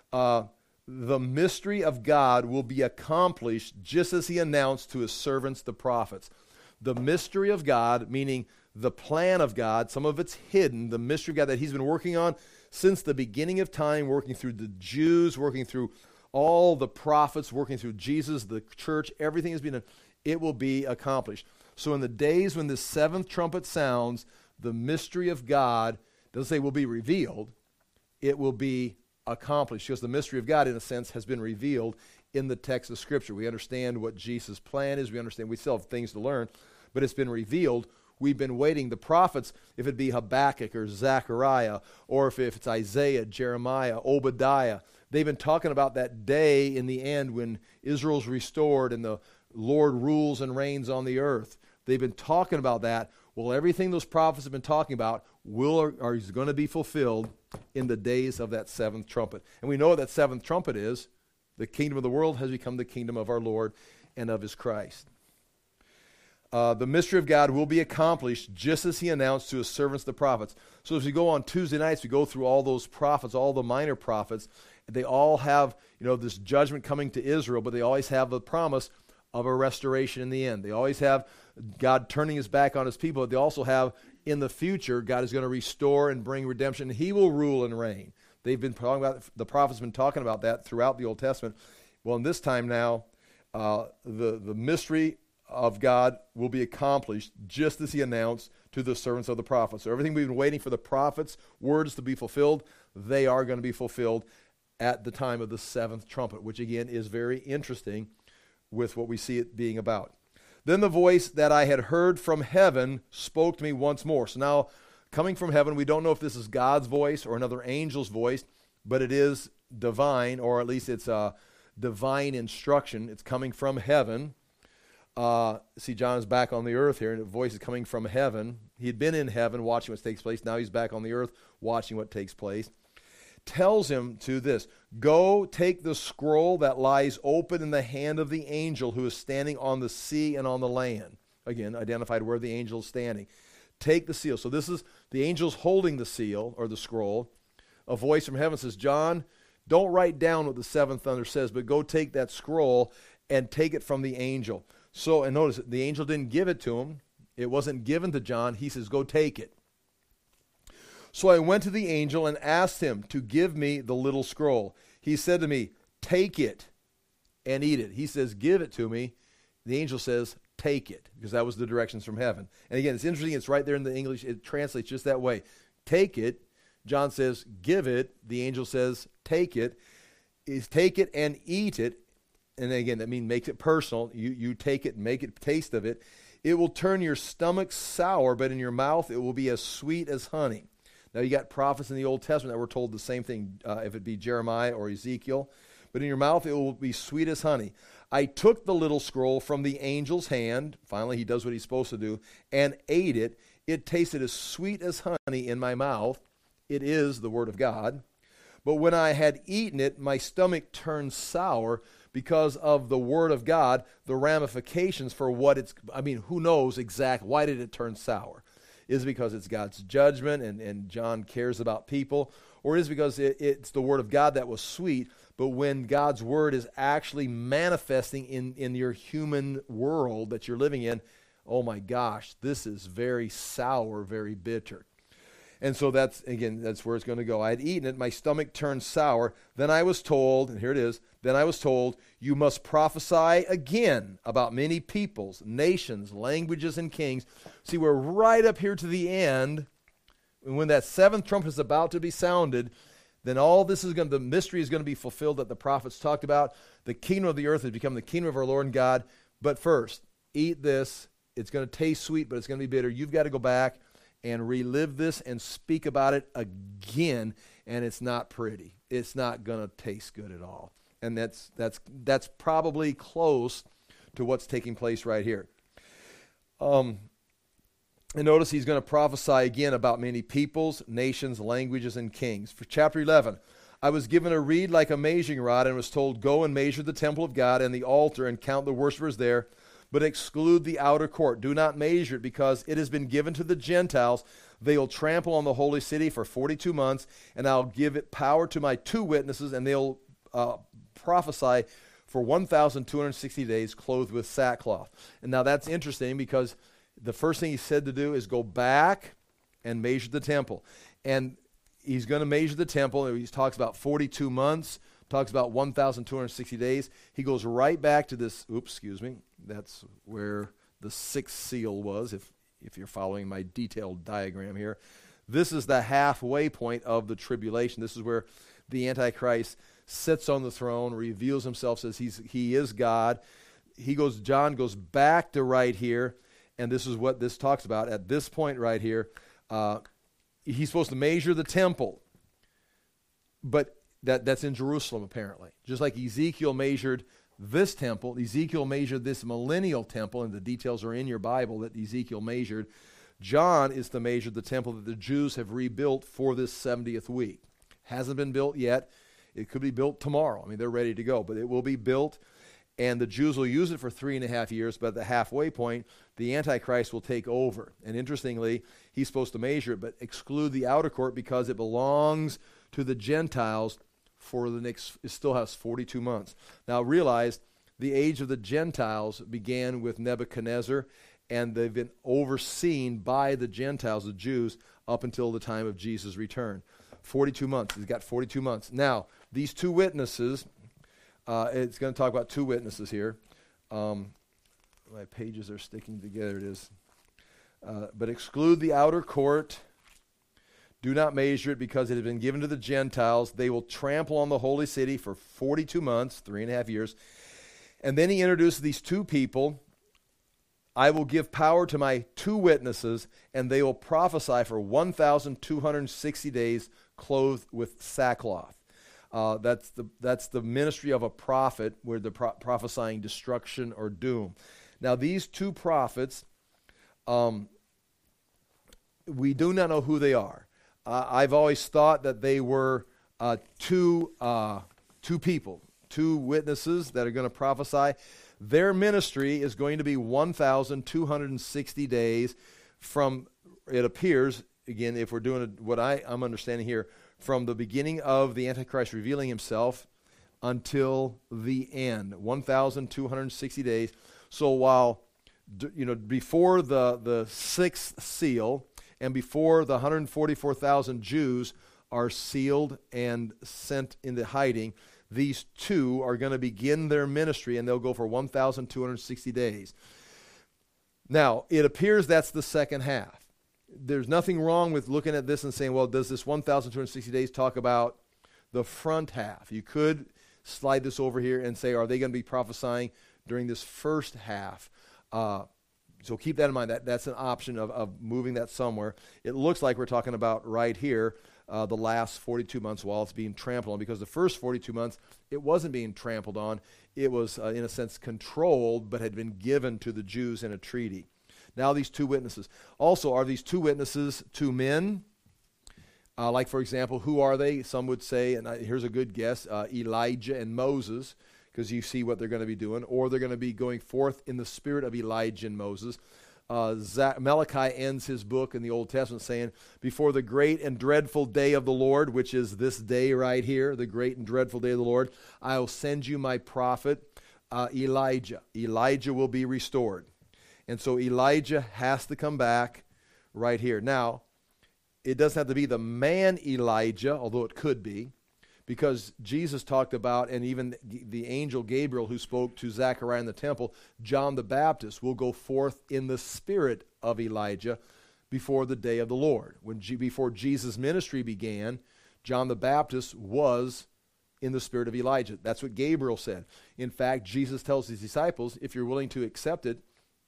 Speaker 1: the mystery of God will be accomplished just as he announced to his servants, the prophets. The mystery of God, meaning the plan of God, some of it's hidden, the mystery of God that he's been working on since the beginning of time, working through the Jews, working through all the prophets, working through Jesus, the church, everything has been done. It will be accomplished. So in the days when the seventh trumpet sounds, the mystery of God, doesn't say will be revealed, it will be accomplished. Because the mystery of God, in a sense, has been revealed in the text of Scripture. We understand what Jesus' plan is. We understand we still have things to learn, but it's been revealed. We've been waiting. The prophets, if it be Habakkuk or Zechariah, or if it's Isaiah, Jeremiah, Obadiah, they've been talking about that day in the end when Israel's restored and the Lord rules and reigns on the earth. They've been talking about that. Well, everything those prophets have been talking about is going to be fulfilled in the days of that seventh trumpet. And we know what that seventh trumpet is. The kingdom of the world has become the kingdom of our Lord and of his Christ. The mystery of God will be accomplished just as he announced to his servants, the prophets. So as we go on Tuesday nights, we go through all those prophets, all the minor prophets. They all have, this judgment coming to Israel, but they always have the promise of a restoration in the end. They always have God turning his back on his people, but they also have in the future, God is going to restore and bring redemption. He will rule and reign. They've been talking about, the prophets have been talking about that throughout the Old Testament. Well, in this time now, the mystery of God will be accomplished just as he announced to the servants of the prophets. So everything we've been waiting for the prophets' words to be fulfilled, they are going to be fulfilled at the time of the seventh trumpet, which again is very interesting with what we see it being about. Then the voice that I had heard from heaven spoke to me once more. So now, coming from heaven, we don't know if this is God's voice or another angel's voice, but it is divine, or at least it's a divine instruction. It's coming from heaven. See, John is back on the earth here, and the voice is coming from heaven. He had been in heaven watching what takes place. Now he's back on the earth watching what takes place. Tells him to this, go take the scroll that lies open in the hand of the angel who is standing on the sea and on the land. Again, identified where the angel is standing. Take the seal. So this is the angel's holding the seal or the scroll. A voice from heaven says, John, don't write down what the seventh thunder says, but go take that scroll and take it from the angel. So, and notice, the angel didn't give it to him. It wasn't given to John. He says, go take it. So I went to the angel and asked him to give me the little scroll. He said to me, take it and eat it. He says, give it to me. The angel says, take it, because that was the directions from heaven. And again, it's interesting. It's right there in the English. It translates just that way. Take it. John says, give it. The angel says, take it. Is take it and eat it. And again, that means make it personal. You take it and make it taste of it. It will turn your stomach sour, but in your mouth it will be as sweet as honey. Now you got prophets in the Old Testament that were told the same thing, if it be Jeremiah or Ezekiel. But in your mouth it will be sweet as honey. I took the little scroll from the angel's hand. Finally, he does what he's supposed to do, and ate it. It tasted as sweet as honey in my mouth. It is the word of God. But when I had eaten it, my stomach turned sour because of the Word of God, the ramifications for what it's, who knows exactly, why did it turn sour? Is it because it's God's judgment and John cares about people? Or is it because it's the Word of God that was sweet, but when God's Word is actually manifesting in your human world that you're living in, oh my gosh, this is very sour, very bitter. And so that's where it's going to go. I had eaten it, my stomach turned sour. Then I was told, and here it is, then I was told, you must prophesy again about many peoples, nations, languages, and kings. See, we're right up here to the end. And when that seventh trumpet is about to be sounded, then all this is the mystery is going to be fulfilled that the prophets talked about. The kingdom of the earth has become the kingdom of our Lord and God. But first, eat this. It's going to taste sweet, but it's going to be bitter. You've got to go back and relive this and speak about it again, and it's not pretty. It's not going to taste good at all. And that's probably close to what's taking place right here. And notice he's going to prophesy again about many peoples, nations, languages, and kings. For chapter 11, I was given a reed like a measuring rod and was told, go and measure the temple of God and the altar and count the worshipers there, but exclude the outer court. Do not measure it, because it has been given to the Gentiles. They will trample on the holy city for 42 months, and I'll give it power to my 2 witnesses, and they'll prophesy for 1,260 days, clothed with sackcloth. And now that's interesting, because the first thing he said to do is go back and measure the temple. And he's going to measure the temple. He talks about 42 months, talks about 1,260 days. He goes right back to this, that's where the 6th seal was, if you're following my detailed diagram here. This is the halfway point of the tribulation. This is where the Antichrist sits on the throne, reveals himself, says he is God. John goes back to right here, and this is what this talks about. At this point right here, he's supposed to measure the temple, but that's in Jerusalem apparently. Just like Ezekiel measured this temple, Ezekiel measured this millennial temple, and the details are in your Bible that Ezekiel measured. John is to measure the temple that the Jews have rebuilt for this 70th week. Hasn't been built yet. It could be built tomorrow. They're ready to go, but it will be built, and the Jews will use it for 3.5 years, but at the halfway point, the Antichrist will take over. And interestingly, he's supposed to measure it, but exclude the outer court because it belongs to the Gentiles for the next, it still has 42 months. Now realize, the age of the Gentiles began with Nebuchadnezzar, and they've been overseen by the Gentiles, the Jews, up until the time of Jesus' return. 42 months. He's got 42 months. Now, these 2 witnesses, it's going to talk about 2 witnesses here. My pages are sticking together. It is. But exclude the outer court. Do not measure it, because it has been given to the Gentiles. They will trample on the holy city for 42 months, 3.5 years. And then he introduces these 2 people. I will give power to my 2 witnesses, and they will prophesy for 1,260 days, clothed with sackcloth. That's the ministry of a prophet, where they're prophesying destruction or doom. Now, these 2 prophets, we do not know who they are. I've always thought that they were two people, 2 witnesses that are going to prophesy. Their ministry is going to be 1,260 days from, it appears, again, if we're doing what I'm understanding here, from the beginning of the Antichrist revealing himself until the end, 1,260 days. So while, before the 6th seal and before the 144,000 Jews are sealed and sent into hiding, these 2 are going to begin their ministry, and they'll go for 1,260 days. Now, it appears that's the second half. There's nothing wrong with looking at this and saying, well, does this 1,260 days talk about the front half? You could slide this over here and say, are they going to be prophesying during this first half? So keep that in mind. That's an option of moving that somewhere. It looks like we're talking about right here, the last 42 months while it's being trampled on, because the first 42 months, it wasn't being trampled on. It was, in a sense, controlled, but had been given to the Jews in a treaty. Now these 2 witnesses. Also, are these 2 witnesses 2 men? Like, for example, who are they? Some would say, and here's a good guess, Elijah and Moses, because you see what they're going to be doing, or they're going to be going forth in the spirit of Elijah and Moses. Malachi ends his book in the Old Testament saying, before the great and dreadful day of the Lord, which is this day right here, the great and dreadful day of the Lord, I will send you my prophet, Elijah. Elijah will be restored. And so Elijah has to come back right here. Now, it doesn't have to be the man Elijah, although it could be, because Jesus talked about, and even the angel Gabriel who spoke to Zechariah in the temple, John the Baptist will go forth in the spirit of Elijah before the day of the Lord. Before Jesus' ministry began, John the Baptist was in the spirit of Elijah. That's what Gabriel said. In fact, Jesus tells his disciples, if you're willing to accept it,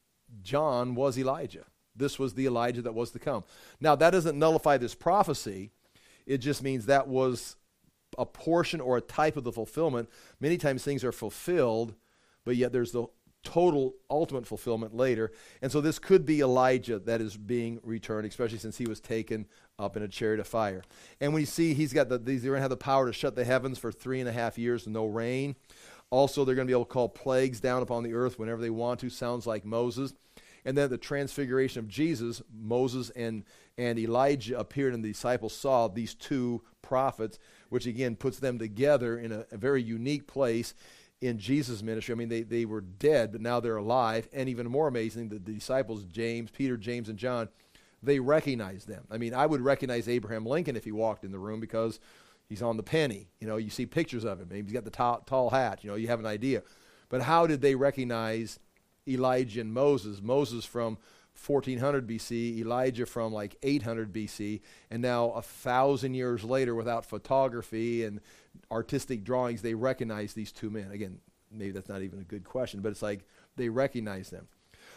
Speaker 1: John was Elijah. This was the Elijah that was to come. Now, that doesn't nullify this prophecy. It just means that was a portion or a type of the fulfillment. Many times things are fulfilled, but yet there's the total ultimate fulfillment later. And so this could be Elijah that is being returned, especially since he was taken up in a chariot of fire. And we see he's got they're going to have the power to shut the heavens for 3.5 years, no rain. Also, they're going to be able to call plagues down upon the earth whenever they want to. Sounds like Moses. And then the transfiguration of Jesus, Moses and Elijah appeared, and the disciples saw these two prophets, which again puts them together in a very unique place in Jesus' ministry. I mean, they were dead, but now they're alive. And even more amazing, the disciples, Peter, James, and John, they recognized them. I mean, I would recognize Abraham Lincoln if he walked in the room because he's on the penny. You know, you see pictures of him. Maybe he's got the tall hat. You know, you have an idea. But how did they recognize Elijah and Moses? Moses from 1400 BC, Elijah from like 800 BC, and now 1,000 years later, without photography and artistic drawings, they recognize these two men. Again, maybe that's not even a good question, but it's like they recognize them.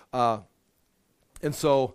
Speaker 1: And so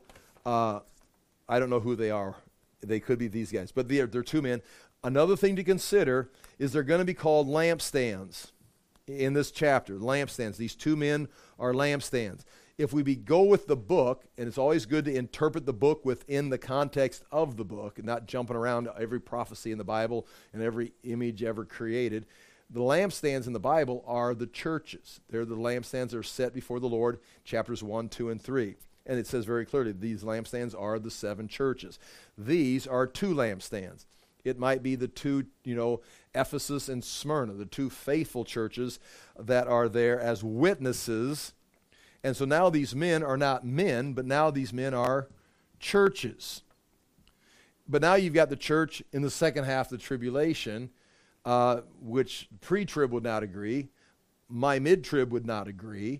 Speaker 1: I don't know who they are. They could be these guys, but they're two men. Another thing to consider is they're going to be called lampstands in this chapter. Lampstands. These two men are lampstands. If we go with the book, and it's always good to interpret the book within the context of the book and not jumping around every prophecy in the Bible and every image ever created, the lampstands in the Bible are the churches. They're the lampstands that are set before the Lord, chapters 1, 2, and 3. And it says very clearly, these lampstands are the 7 churches. These are 2 lampstands. It might be the 2, Ephesus and Smyrna, the 2 faithful churches that are there as witnesses. And so now these men are not men, but now these men are churches. But now you've got the church in the second half of the tribulation, which pre-trib would not agree. My mid-trib would not agree.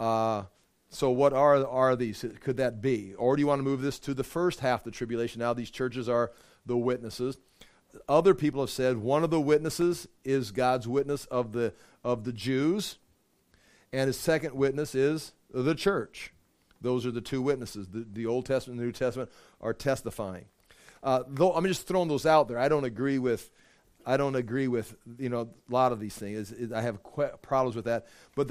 Speaker 1: So what are these? Could that be? Or do you want to move this to the first half of the tribulation? Now these churches are the witnesses. Other people have said one of the witnesses is God's witness of the Jews, and his second witness is the church. Those are the 2 witnesses. The Old Testament and the New Testament are testifying. Though I'm just throwing those out there. I don't agree with a lot of these things. I have problems with that. But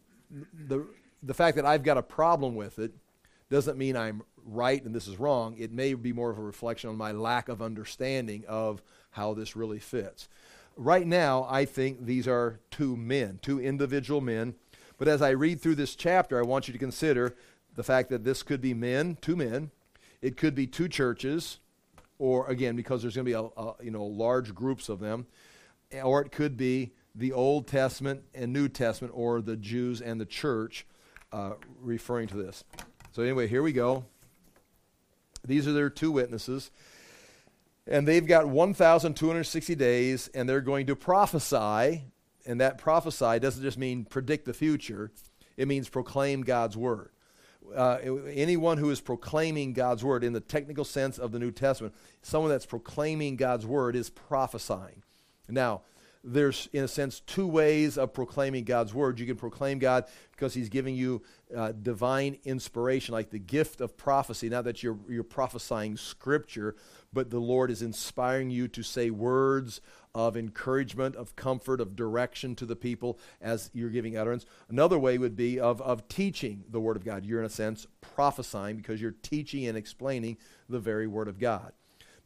Speaker 1: the fact that I've got a problem with it doesn't mean I'm right and this is wrong. It may be more of a reflection on my lack of understanding of how this really fits. Right now, I think these are 2 men, 2 individual men. But as I read through this chapter, I want you to consider the fact that this could be men, 2 men. It could be 2 churches, or again, because there's going to be large groups of them. Or it could be the Old Testament and New Testament, or the Jews and the church, referring to this. So anyway, here we go. These are their 2 witnesses. And they've got 1,260 days, and they're going to prophesy. And that prophesy doesn't just mean predict the future. It means proclaim God's word. Anyone who is proclaiming God's word in the technical sense of the New Testament, someone that's proclaiming God's word is prophesying. Now, there's, in a sense, 2 ways of proclaiming God's word. You can proclaim God because he's giving you divine inspiration, like the gift of prophecy. Not that you're prophesying scripture, but the Lord is inspiring you to say words of encouragement, of comfort, of direction to the people as you're giving utterance. Another way would be of teaching the word of God. You're, in a sense, prophesying because you're teaching and explaining the very word of God.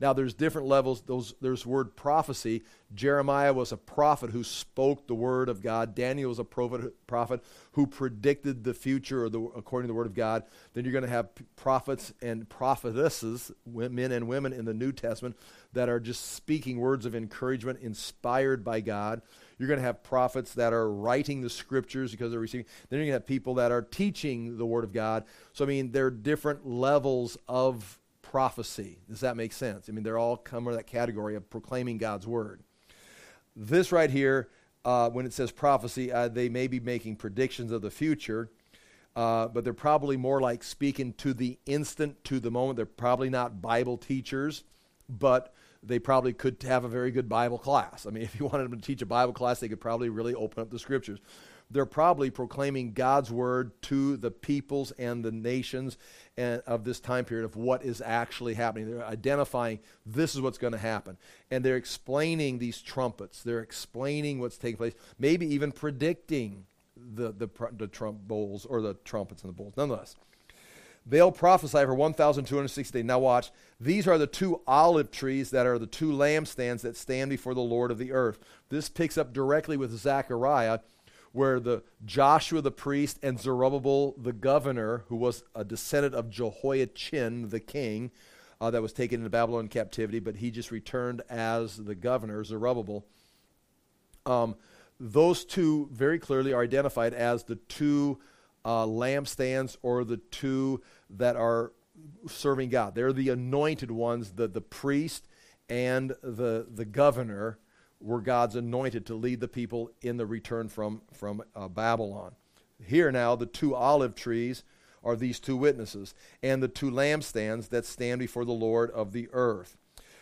Speaker 1: Now, there's different levels. There's word prophecy. Jeremiah was a prophet who spoke the word of God. Daniel was a prophet who predicted the future according to the word of God. Then you're going to have prophets and prophetesses, men and women in the New Testament, that are just speaking words of encouragement inspired by God. You're going to have prophets that are writing the scriptures because they're receiving. Then you're going to have people that are teaching the word of God. So, I mean, there are different levels of prophecy. Does that make sense? I mean, they're all come under that category of proclaiming God's word. This right here, when it says prophecy, they may be making predictions of the future, but they're probably more like speaking to the instant, to the moment. They're probably not Bible teachers, but they probably could have a very good Bible class. I mean, if you wanted them to teach a Bible class, they could probably really open up the scriptures. They're probably proclaiming God's word to the peoples and the nations of this time period of what is actually happening. They're identifying this is what's going to happen. And they're explaining these trumpets. They're explaining what's taking place, maybe even predicting the trump bowls or the trumpets and the bowls. Nonetheless, they'll prophesy for 1,260 days. Now watch. These are the two olive trees that are the two lampstands that stand before the Lord of the earth. This picks up directly with Zechariah, where the Joshua the priest and Zerubbabel the governor, who was a descendant of Jehoiachin the king, that was taken into Babylon captivity, but he just returned as the governor, Zerubbabel. Those two very clearly are identified as the two lampstands, or the two that are serving God. They're the anointed ones, the priest and the governor were God's anointed to lead the people in the return from Babylon. Here now, the two olive trees are these two witnesses, and the two lampstands that stand before the Lord of the earth.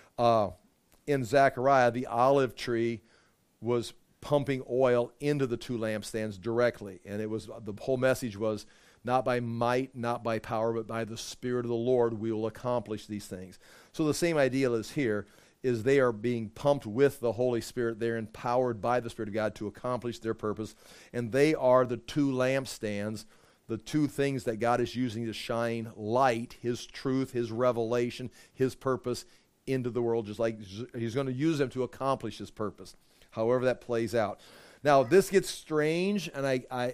Speaker 1: In Zechariah, the olive tree was pumping oil into the two lampstands directly, and it was the whole message was, not by might, not by power, but by the Spirit of the Lord we will accomplish these things. So the same idea is here, is they are being pumped with the Holy Spirit. They're empowered by the Spirit of God to accomplish their purpose. And they are the two lampstands, the two things that God is using to shine light, His truth, His revelation, His purpose into the world, just like He's going to use them to accomplish His purpose, however that plays out. Now, this gets strange, and I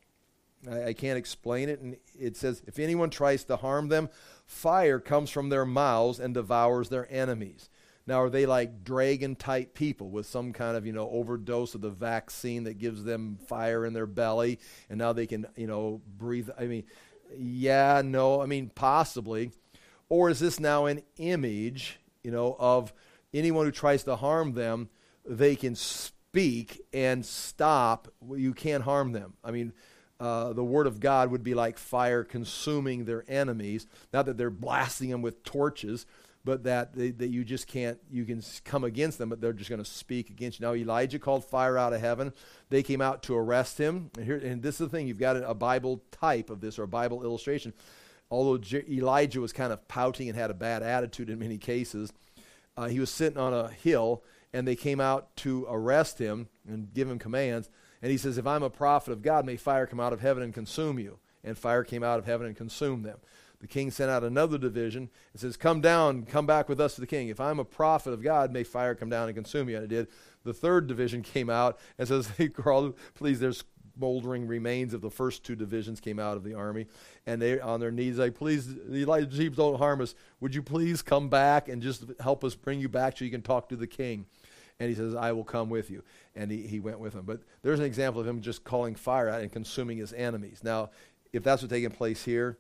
Speaker 1: can't explain it. And it says, if anyone tries to harm them, fire comes from their mouths and devours their enemies. Now, are they like dragon-type people with some kind of, overdose of the vaccine that gives them fire in their belly, and now they can, breathe? I mean, yeah, no, I mean, possibly. Or is this now an image, of anyone who tries to harm them, they can speak and stop. You can't harm them. I mean, the word of God would be like fire consuming their enemies. Not that they're blasting them with torches, but that you just can't, you can come against them, but they're just going to speak against you. Now, Elijah called fire out of heaven. They came out to arrest him. And this is the thing, you've got a Bible type of this, or a Bible illustration. Although Elijah was kind of pouting and had a bad attitude in many cases, he was sitting on a hill, and they came out to arrest him and give him commands. And he says, if I'm a prophet of God, may fire come out of heaven and consume you. And fire came out of heaven and consumed them. The king sent out another division and says, come down, come back with us to the king. If I'm a prophet of God, may fire come down and consume you. And it did. The third division came out and says, hey, Carl, please, there's smoldering remains of the first two divisions came out of the army. And they on their knees, like, please, Elijah, don't harm us. Would you please come back and just help us bring you back so you can talk to the king? And he says, I will come with you. And he went with him. But there's an example of him just calling fire out and consuming his enemies. Now, if that's what's taking place here,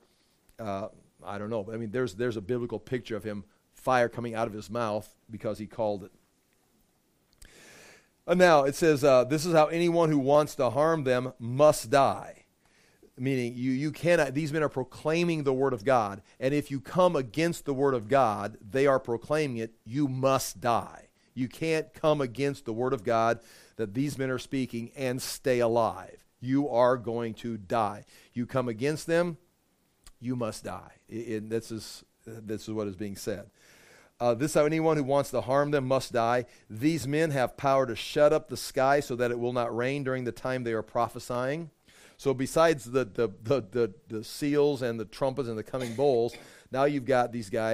Speaker 1: I don't know. But I mean, there's a biblical picture of him, fire coming out of his mouth because he called it. Now, it says, this is how anyone who wants to harm them must die. Meaning, you cannot, these men are proclaiming the word of God. And if you come against the word of God, they are proclaiming it, you must die. You can't come against the word of God that these men are speaking and stay alive. You are going to die. You come against them, you must die. This is what is being said. This is how anyone who wants to harm them must die. These men have power to shut up the sky so that it will not rain during the time they are prophesying. So besides the seals and the trumpets and the coming bowls, now you've got these guys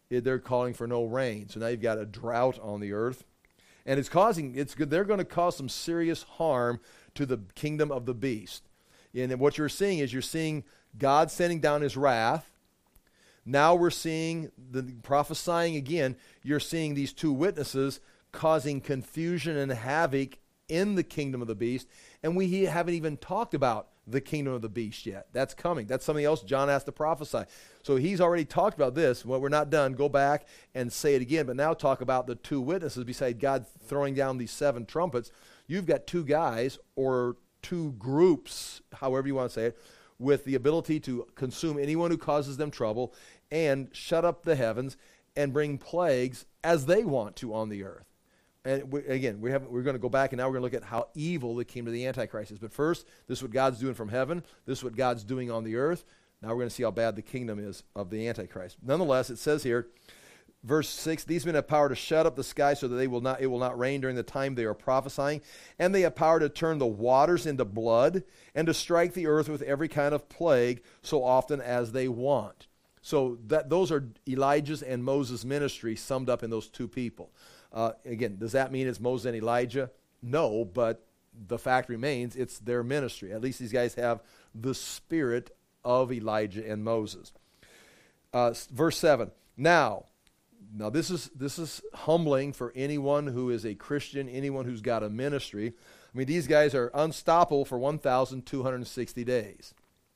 Speaker 1: they're calling for no rain. So now you've got a drought on the earth. And they're going to cause some serious harm to the kingdom of the beast. And what you're seeing God sending down his wrath. Now we're seeing prophesying again. You're seeing these two witnesses causing confusion and havoc in the kingdom of the beast. And we haven't even talked about the kingdom of the beast yet. That's coming. That's something else John has to prophesy. So he's already talked about this. Well, we're not done. Go back and say it again. But now talk about the two witnesses beside God throwing down these 7 trumpets. You've got 2 guys or 2 groups, however you want to say it, with the ability to consume anyone who causes them trouble and shut up the heavens and bring plagues as they want to on the earth. And we're going to go back, and now we're going to look at how evil the kingdom of the Antichrist is. But first, this is what God's doing from heaven. This is what God's doing on the earth. Now we're going to see how bad the kingdom is of the Antichrist. Nonetheless, it says here, verse 6, these men have power to shut up the sky so that it will not rain during the time they are prophesying. And they have power to turn the waters into blood and to strike the earth with every kind of plague so often as they want. So those are Elijah's and Moses' ministry summed up in those 2 people. Again, does that mean it's Moses and Elijah? No, but the fact remains it's their ministry. At least these guys have the spirit of Elijah and Moses. Verse 7. Now this is humbling for anyone who is a Christian, anyone who's got a ministry. I mean, these guys are unstoppable for 1,260 days.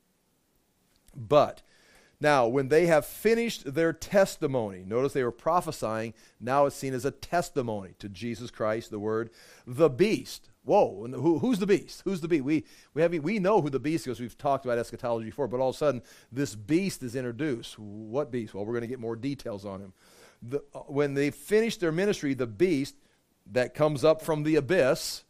Speaker 1: But now, when they have finished their testimony, notice they were prophesying, now it's seen as a testimony to Jesus Christ, the Word, the beast. Whoa, and who's the beast? Who's the beast? We know who the beast is. We've talked about eschatology before, but all of a sudden, this beast is introduced. What beast? Well, we're going to get more details on him. When they finish their ministry, the beast that comes up from the abyss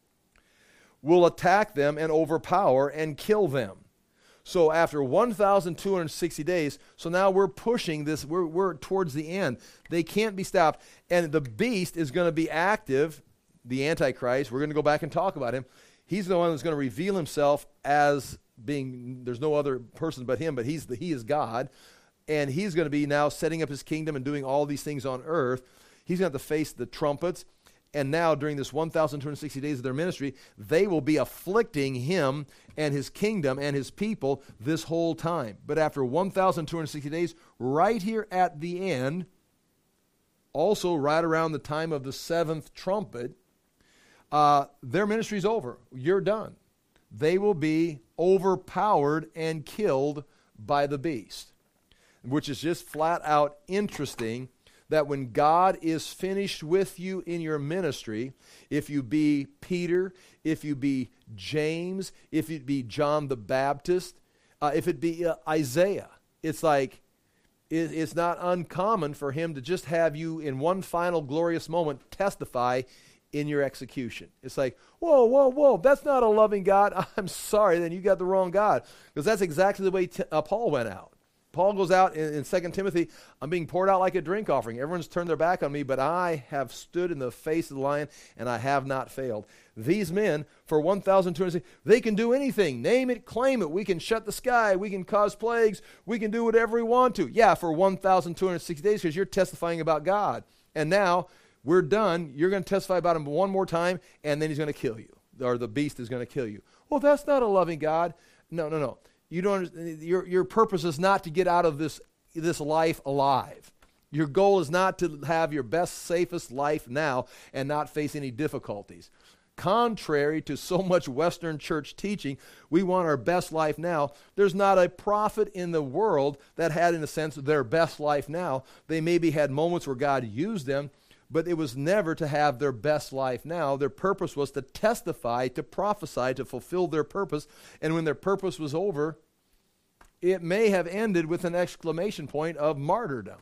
Speaker 1: will attack them and overpower and kill them. So after 1,260 days, so now we're pushing this, we're towards the end. They can't be stopped. And the beast is going to be active, the Antichrist. We're going to go back and talk about him. He's the one that's going to reveal himself as being, there's no other person but him, but he is God. And he's going to be now setting up his kingdom and doing all these things on earth. He's going to have to face the trumpets. And now, during this 1,260 days of their ministry, they will be afflicting him and his kingdom and his people this whole time. But after 1,260 days, right here at the end, also right around the time of the 7th trumpet, their ministry's over. You're done. They will be overpowered and killed by the beast, which is just flat out interesting. That when God is finished with you in your ministry, if you be Peter, if you be James, if it be John the Baptist, if it be Isaiah, it's like, it's not uncommon for him to just have you in one final glorious moment testify in your execution. It's like, whoa, that's not a loving God. I'm sorry, then you got the wrong God. Because that's exactly the way Paul went out. Paul goes out in 2 Timothy, I'm being poured out like a drink offering. Everyone's turned their back on me, but I have stood in the face of the lion, and I have not failed. These men, for 1,260, they can do anything. Name it, claim it. We can shut the sky. We can cause plagues. We can do whatever we want to. Yeah, for 1,260 days because you're testifying about God. And now we're done. You're going to testify about him one more time, and then he's going to kill you, or the beast is going to kill you. Well, that's not a loving God. No. You don't. Your purpose is not to get out of this life alive. Your goal is not to have your best, safest life now and not face any difficulties. Contrary to so much Western church teaching, we want our best life now. There's not a prophet in the world that had, in a sense, their best life now. They maybe had moments where God used them, but it was never to have their best life now. Their purpose was to testify, to prophesy, to fulfill their purpose. And when their purpose was over, it may have ended with an exclamation point of martyrdom.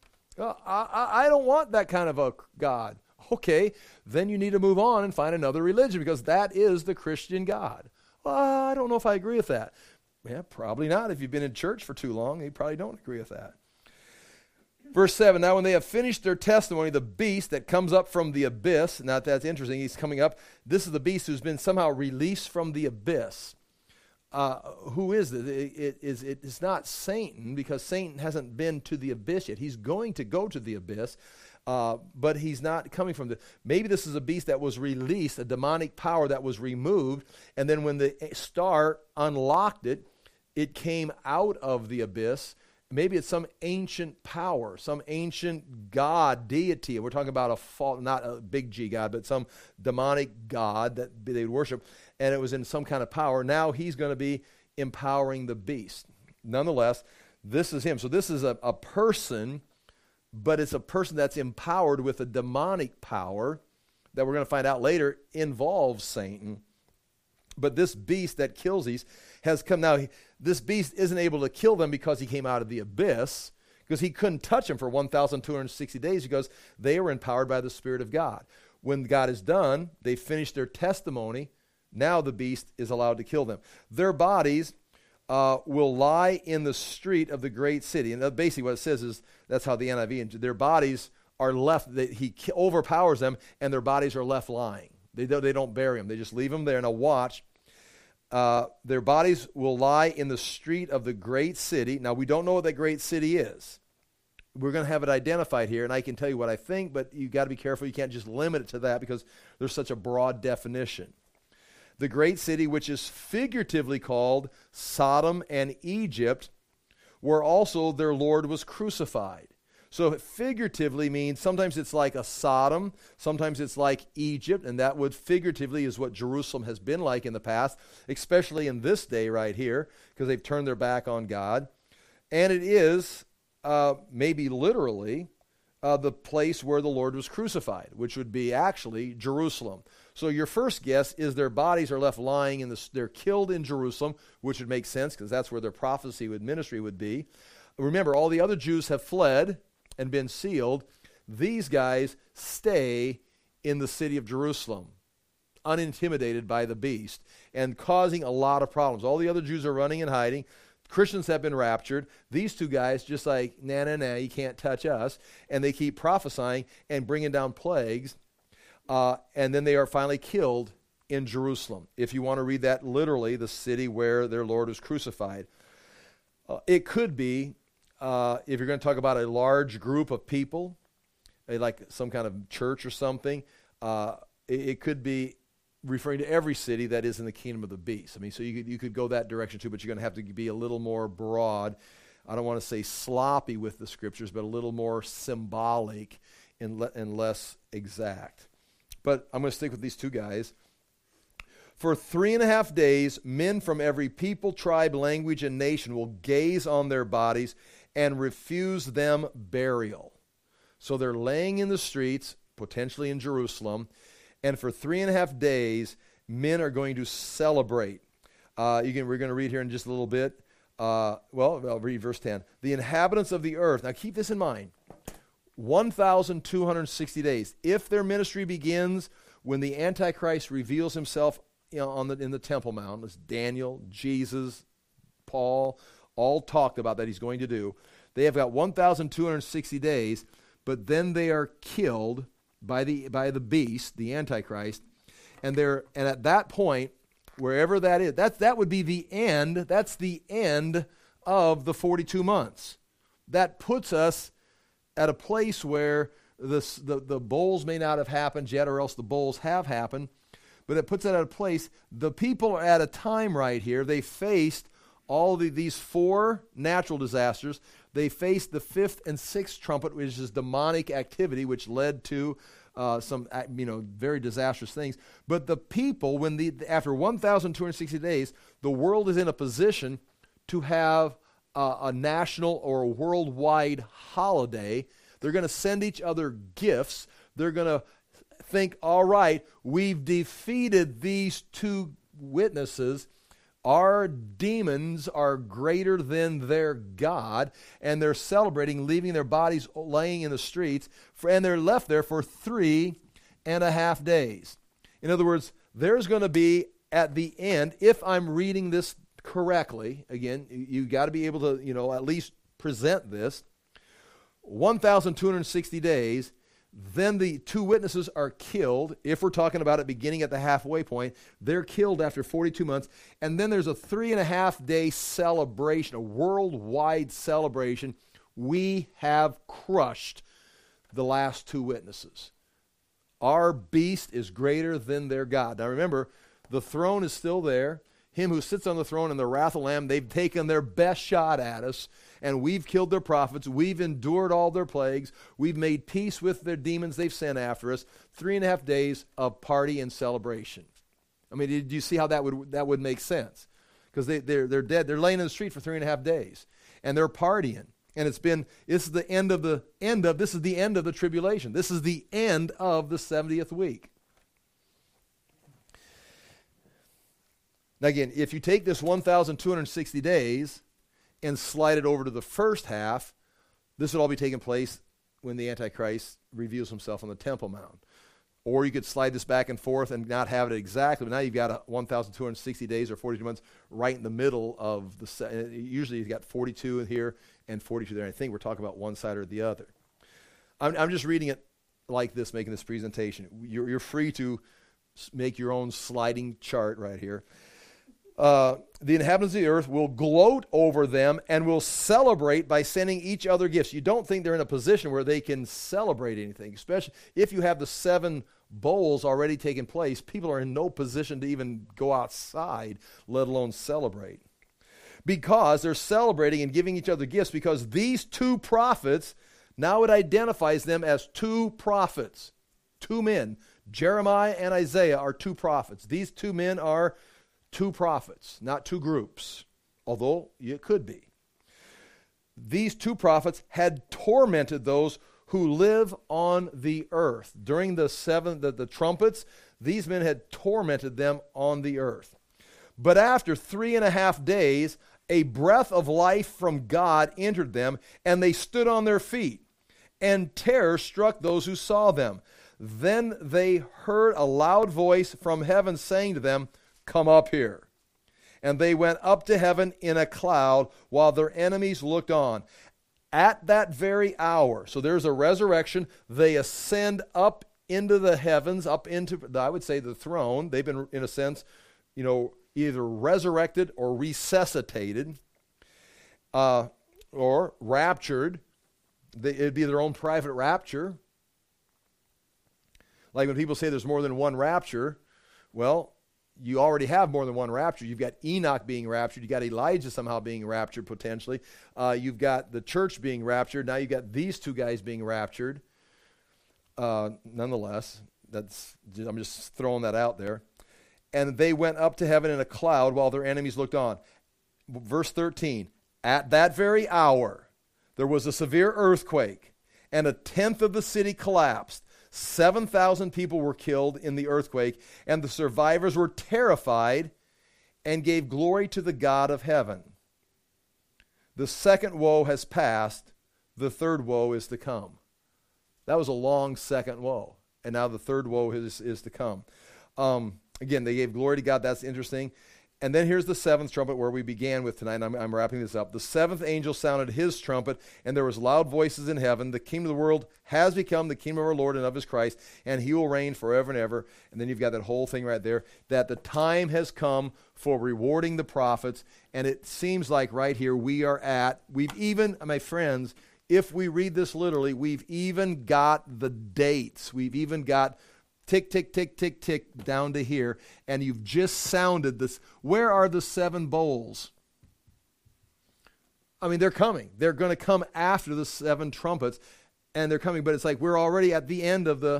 Speaker 1: I don't want that kind of a God. Okay, then you need to move on and find another religion because that is the Christian God. Well, I don't know if I agree with that. Yeah, probably not. If you've been in church for too long, you probably don't agree with that. Verse 7, now when they have finished their testimony, the beast that comes up from the abyss, now that's interesting, he's coming up. This is the beast who's been somehow released from the abyss. who is this? It's not Satan, because Satan hasn't been to the abyss yet. He's going to go to the abyss, but he's not coming from maybe this is a beast that was released, a demonic power that was removed, and then when the star unlocked it, it came out of the abyss. Maybe it's some ancient power, some ancient god, deity. We're talking about not a big G God, but some demonic god that they worship, and it was in some kind of power. Now he's going to be empowering the beast. Nonetheless, this is him. So this is a person, but it's a person that's empowered with a demonic power that we're going to find out later involves Satan. But this beast that kills these has come now. This beast isn't able to kill them because he came out of the abyss, because he couldn't touch them for 1,260 days because they were empowered by the Spirit of God. When God is done, they finish their testimony. Now the beast is allowed to kill them. Their bodies will lie in the street of the great city. And basically what it says is, that's how the NIV, and their bodies are left, he overpowers them, and their bodies are left lying. They don't bury them. They just leave them there. Now watch. Their bodies will lie in the street of the great city. Now, we don't know what that great city is. We're going to have it identified here, and I can tell you what I think, but you got to be careful. You can't just limit it to that because there's such a broad definition. The great city, which is figuratively called Sodom and Egypt, where also their Lord was crucified. So it figuratively means sometimes it's like a Sodom, sometimes it's like Egypt, and that would figuratively is what Jerusalem has been like in the past, especially in this day right here, because they've turned their back on God. And it is maybe literally the place where the Lord was crucified, which would be actually Jerusalem. So your first guess is their bodies are left lying they're killed in Jerusalem, which would make sense because that's where their prophecy with ministry would be. Remember, all the other Jews have fled and been sealed. These guys stay in the city of Jerusalem, unintimidated by the beast, and causing a lot of problems. All the other Jews are running and hiding. Christians have been raptured. These two guys just like, nah, you can't touch us. And they keep prophesying and bringing down plagues. And then they are finally killed in Jerusalem. If you want to read that literally, the city where their Lord was crucified. It could be, if you're going to talk about a large group of people, like some kind of church or something, it could be referring to every city that is in the kingdom of the beast. I mean, so you could go that direction too, but you're going to have to be a little more broad. I don't want to say sloppy with the scriptures, but a little more symbolic and less exact. But I'm going to stick with these two guys. For 3.5 days, men from every people, tribe, language, and nation will gaze on their bodies and refuse them burial. So they're laying in the streets, potentially in Jerusalem, and for 3.5 days, men are going to celebrate. We're going to read here in just a little bit. I'll read verse 10. The inhabitants of the earth, now keep this in mind, 1,260 days. If their ministry begins when the Antichrist reveals himself in the Temple Mount, as Daniel, Jesus, Paul, all talked about that he's going to do. They have got 1,260 days, but then they are killed by the beast, the Antichrist, and at that point, wherever that is, that would be the end. That's the end of the 42 months. That puts us at a place where the bowls may not have happened yet, or else the bowls have happened, but it puts it at a place. The people are at a time right here. They faced all these 4 natural disasters. They faced the 5th and 6th trumpet, which is demonic activity, which led to some very disastrous things. But the people, after 1,260 days, the world is in a position to have a national or a worldwide holiday. They're going to send each other gifts. They're going to think, all right, we've defeated these 2 witnesses. Our demons are greater than their God, and they're celebrating, leaving their bodies laying in the streets, and they're left there for 3.5 days. In other words, there's going to be, at the end, if I'm reading this correctly, again, you got to be able to, at least present this, 1,260 days, Then the two witnesses are killed. If we're talking about it beginning at the halfway point, they're killed after 42 months. And then there's a 3.5 day celebration, a worldwide celebration. We have crushed the last two witnesses. Our beast is greater than their God. Now remember, the throne is still there. Him who sits on the throne and the wrath of the Lamb, they've taken their best shot at us, and we've killed their prophets. We've endured all their plagues. We've made peace with their demons they've sent after us. 3.5 days of party and celebration. I mean, do you see how that would make sense? Because they're dead. They're laying in the street for 3.5 days, and they're partying. And this is the end of the tribulation. This is the end of the 70th week. Now again, if you take this 1,260 days and slide it over to the first half, this would all be taking place when the Antichrist reveals himself on the Temple Mount. Or you could slide this back and forth and not have it exactly, but now you've got 1,260 days or 42 months right in the middle of the, usually you've got 42 here and 42 there. I think we're talking about one side or the other. I'm just reading it like this, making this presentation. You're free to make your own sliding chart right here. The inhabitants of the earth will gloat over them and will celebrate by sending each other gifts. You don't think they're in a position where they can celebrate anything, especially if you have the 7 bowls already taking place. People are in no position to even go outside, let alone celebrate. Because they're celebrating and giving each other gifts, because these two prophets, now it identifies them as two prophets, two men. Jeremiah and Isaiah are two prophets. These two men are two prophets, not two groups, although it could be. These two prophets had tormented those who live on the earth. During the trumpets, these men had tormented them on the earth. But after 3.5 days, a breath of life from God entered them, and they stood on their feet, and terror struck those who saw them. Then they heard a loud voice from heaven saying to them, "Come up here." And they went up to heaven in a cloud while their enemies looked on. At that very hour, so there's a resurrection, they ascend up into the heavens, up into, I would say, the throne. They've been, in a sense, either resurrected or resuscitated or raptured. It'd be their own private rapture. Like when people say there's more than one rapture, well, you already have more than one rapture. You've got Enoch being raptured. You've got Elijah somehow being raptured potentially. You've got the church being raptured. Now you've got these two guys being raptured. Nonetheless, I'm just throwing that out there. And they went up to heaven in a cloud while their enemies looked on. Verse 13, at that very hour, there was a severe earthquake, and 1/10 of the city collapsed. 7,000 people were killed in the earthquake, and the survivors were terrified and gave glory to the God of heaven. The second woe has passed. The third woe is to come. That was a long second woe, and now the third woe is to come. Again, they gave glory to God. That's interesting. And then here's the 7th trumpet where we began with tonight. I'm wrapping this up. The 7th angel sounded his trumpet, and there was loud voices in heaven. The kingdom of the world has become the kingdom of our Lord and of his Christ, and he will reign forever and ever. And then you've got that whole thing right there, that the time has come for rewarding the prophets. And it seems like right here we've even, my friends, if we read this literally, we've even got the dates. We've even got tick, tick, tick, tick, tick, down to here. And you've just sounded this. Where are the 7 bowls? I mean, they're coming. They're going to come after the 7 trumpets, and they're coming. But it's like we're already at the end of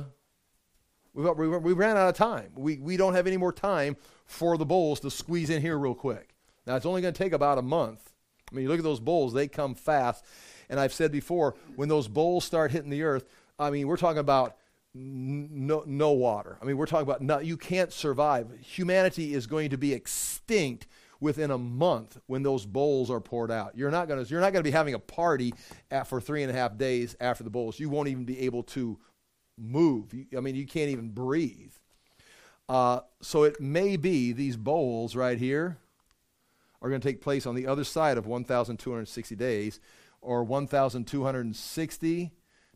Speaker 1: we ran out of time. We don't have any more time for the bowls to squeeze in here real quick. Now, it's only going to take about a month. I mean, you look at those bowls, they come fast. And I've said before, when those bowls start hitting the earth, I mean, we're talking about no water. I mean, we're talking about you can't survive. Humanity is going to be extinct within a month when those bowls are poured out. You're not going to be having a party for 3.5 days after the bowls. You won't even be able to move. I mean, you can't even breathe. So it may be these bowls right here are going to take place on the other side of 1,260 days, or 1,260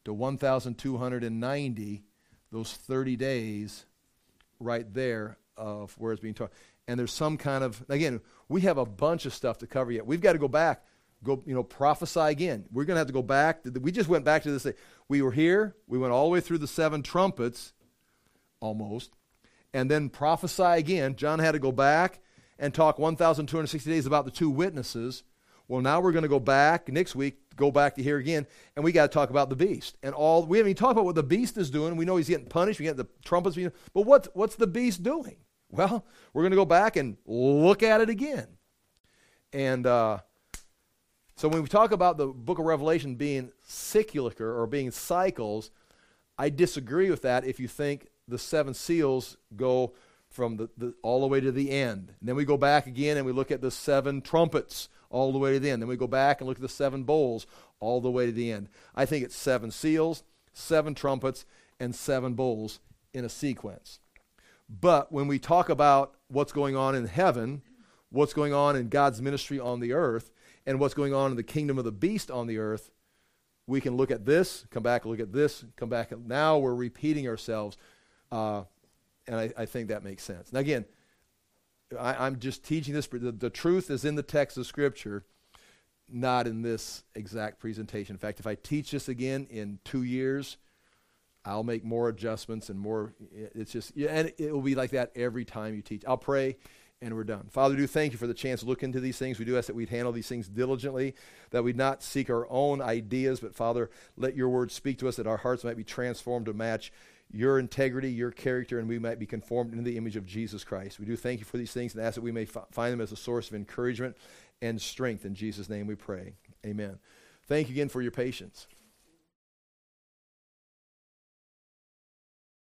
Speaker 1: to 1,290, those 30 days right there of where it's being taught. And there's some kind of, again, we have a bunch of stuff to cover yet. We've got to go back, prophesy again. We're going to have to go back. We just went back to this thing. We were here. We went all the way through the 7 trumpets, almost, and then prophesy again. John had to go back and talk 1,260 days about the 2 witnesses. Well, now we're going to go back next week, go back to here again, and we got to talk about the beast. And we haven't even talked about what the beast is doing. We know he's getting punished. We get the trumpets. But what's the beast doing? Well, we're going to go back and look at it again. And so when we talk about the book of Revelation being cyclical or being cycles, I disagree with that if you think the 7 seals go from the all the way to the end. And then we go back again and we look at the 7 trumpets all the way to the end. Then we go back and look at the 7 bowls all the way to the end. I think it's 7 seals, 7 trumpets, and 7 bowls in a sequence. But when we talk about what's going on in heaven, what's going on in God's ministry on the earth, and what's going on in the kingdom of the beast on the earth, we can look at this, come back and look at this, come back. Now we're repeating ourselves, and I think that makes sense. Now again, I'm just teaching this. The truth is in the text of Scripture, not in this exact presentation. In fact, if I teach this again in 2 years, I'll make more adjustments and more. It's just, and it will be like that every time you teach. I'll pray, and we're done. Father, do thank you for the chance to look into these things. We do ask that we'd handle these things diligently, that we'd not seek our own ideas, but Father, let your word speak to us, that our hearts might be transformed to match your integrity, your character, and we might be conformed into the image of Jesus Christ. We do thank you for these things and ask that we may find them as a source of encouragement and strength. In Jesus' name we pray. Amen. Thank you again for your patience.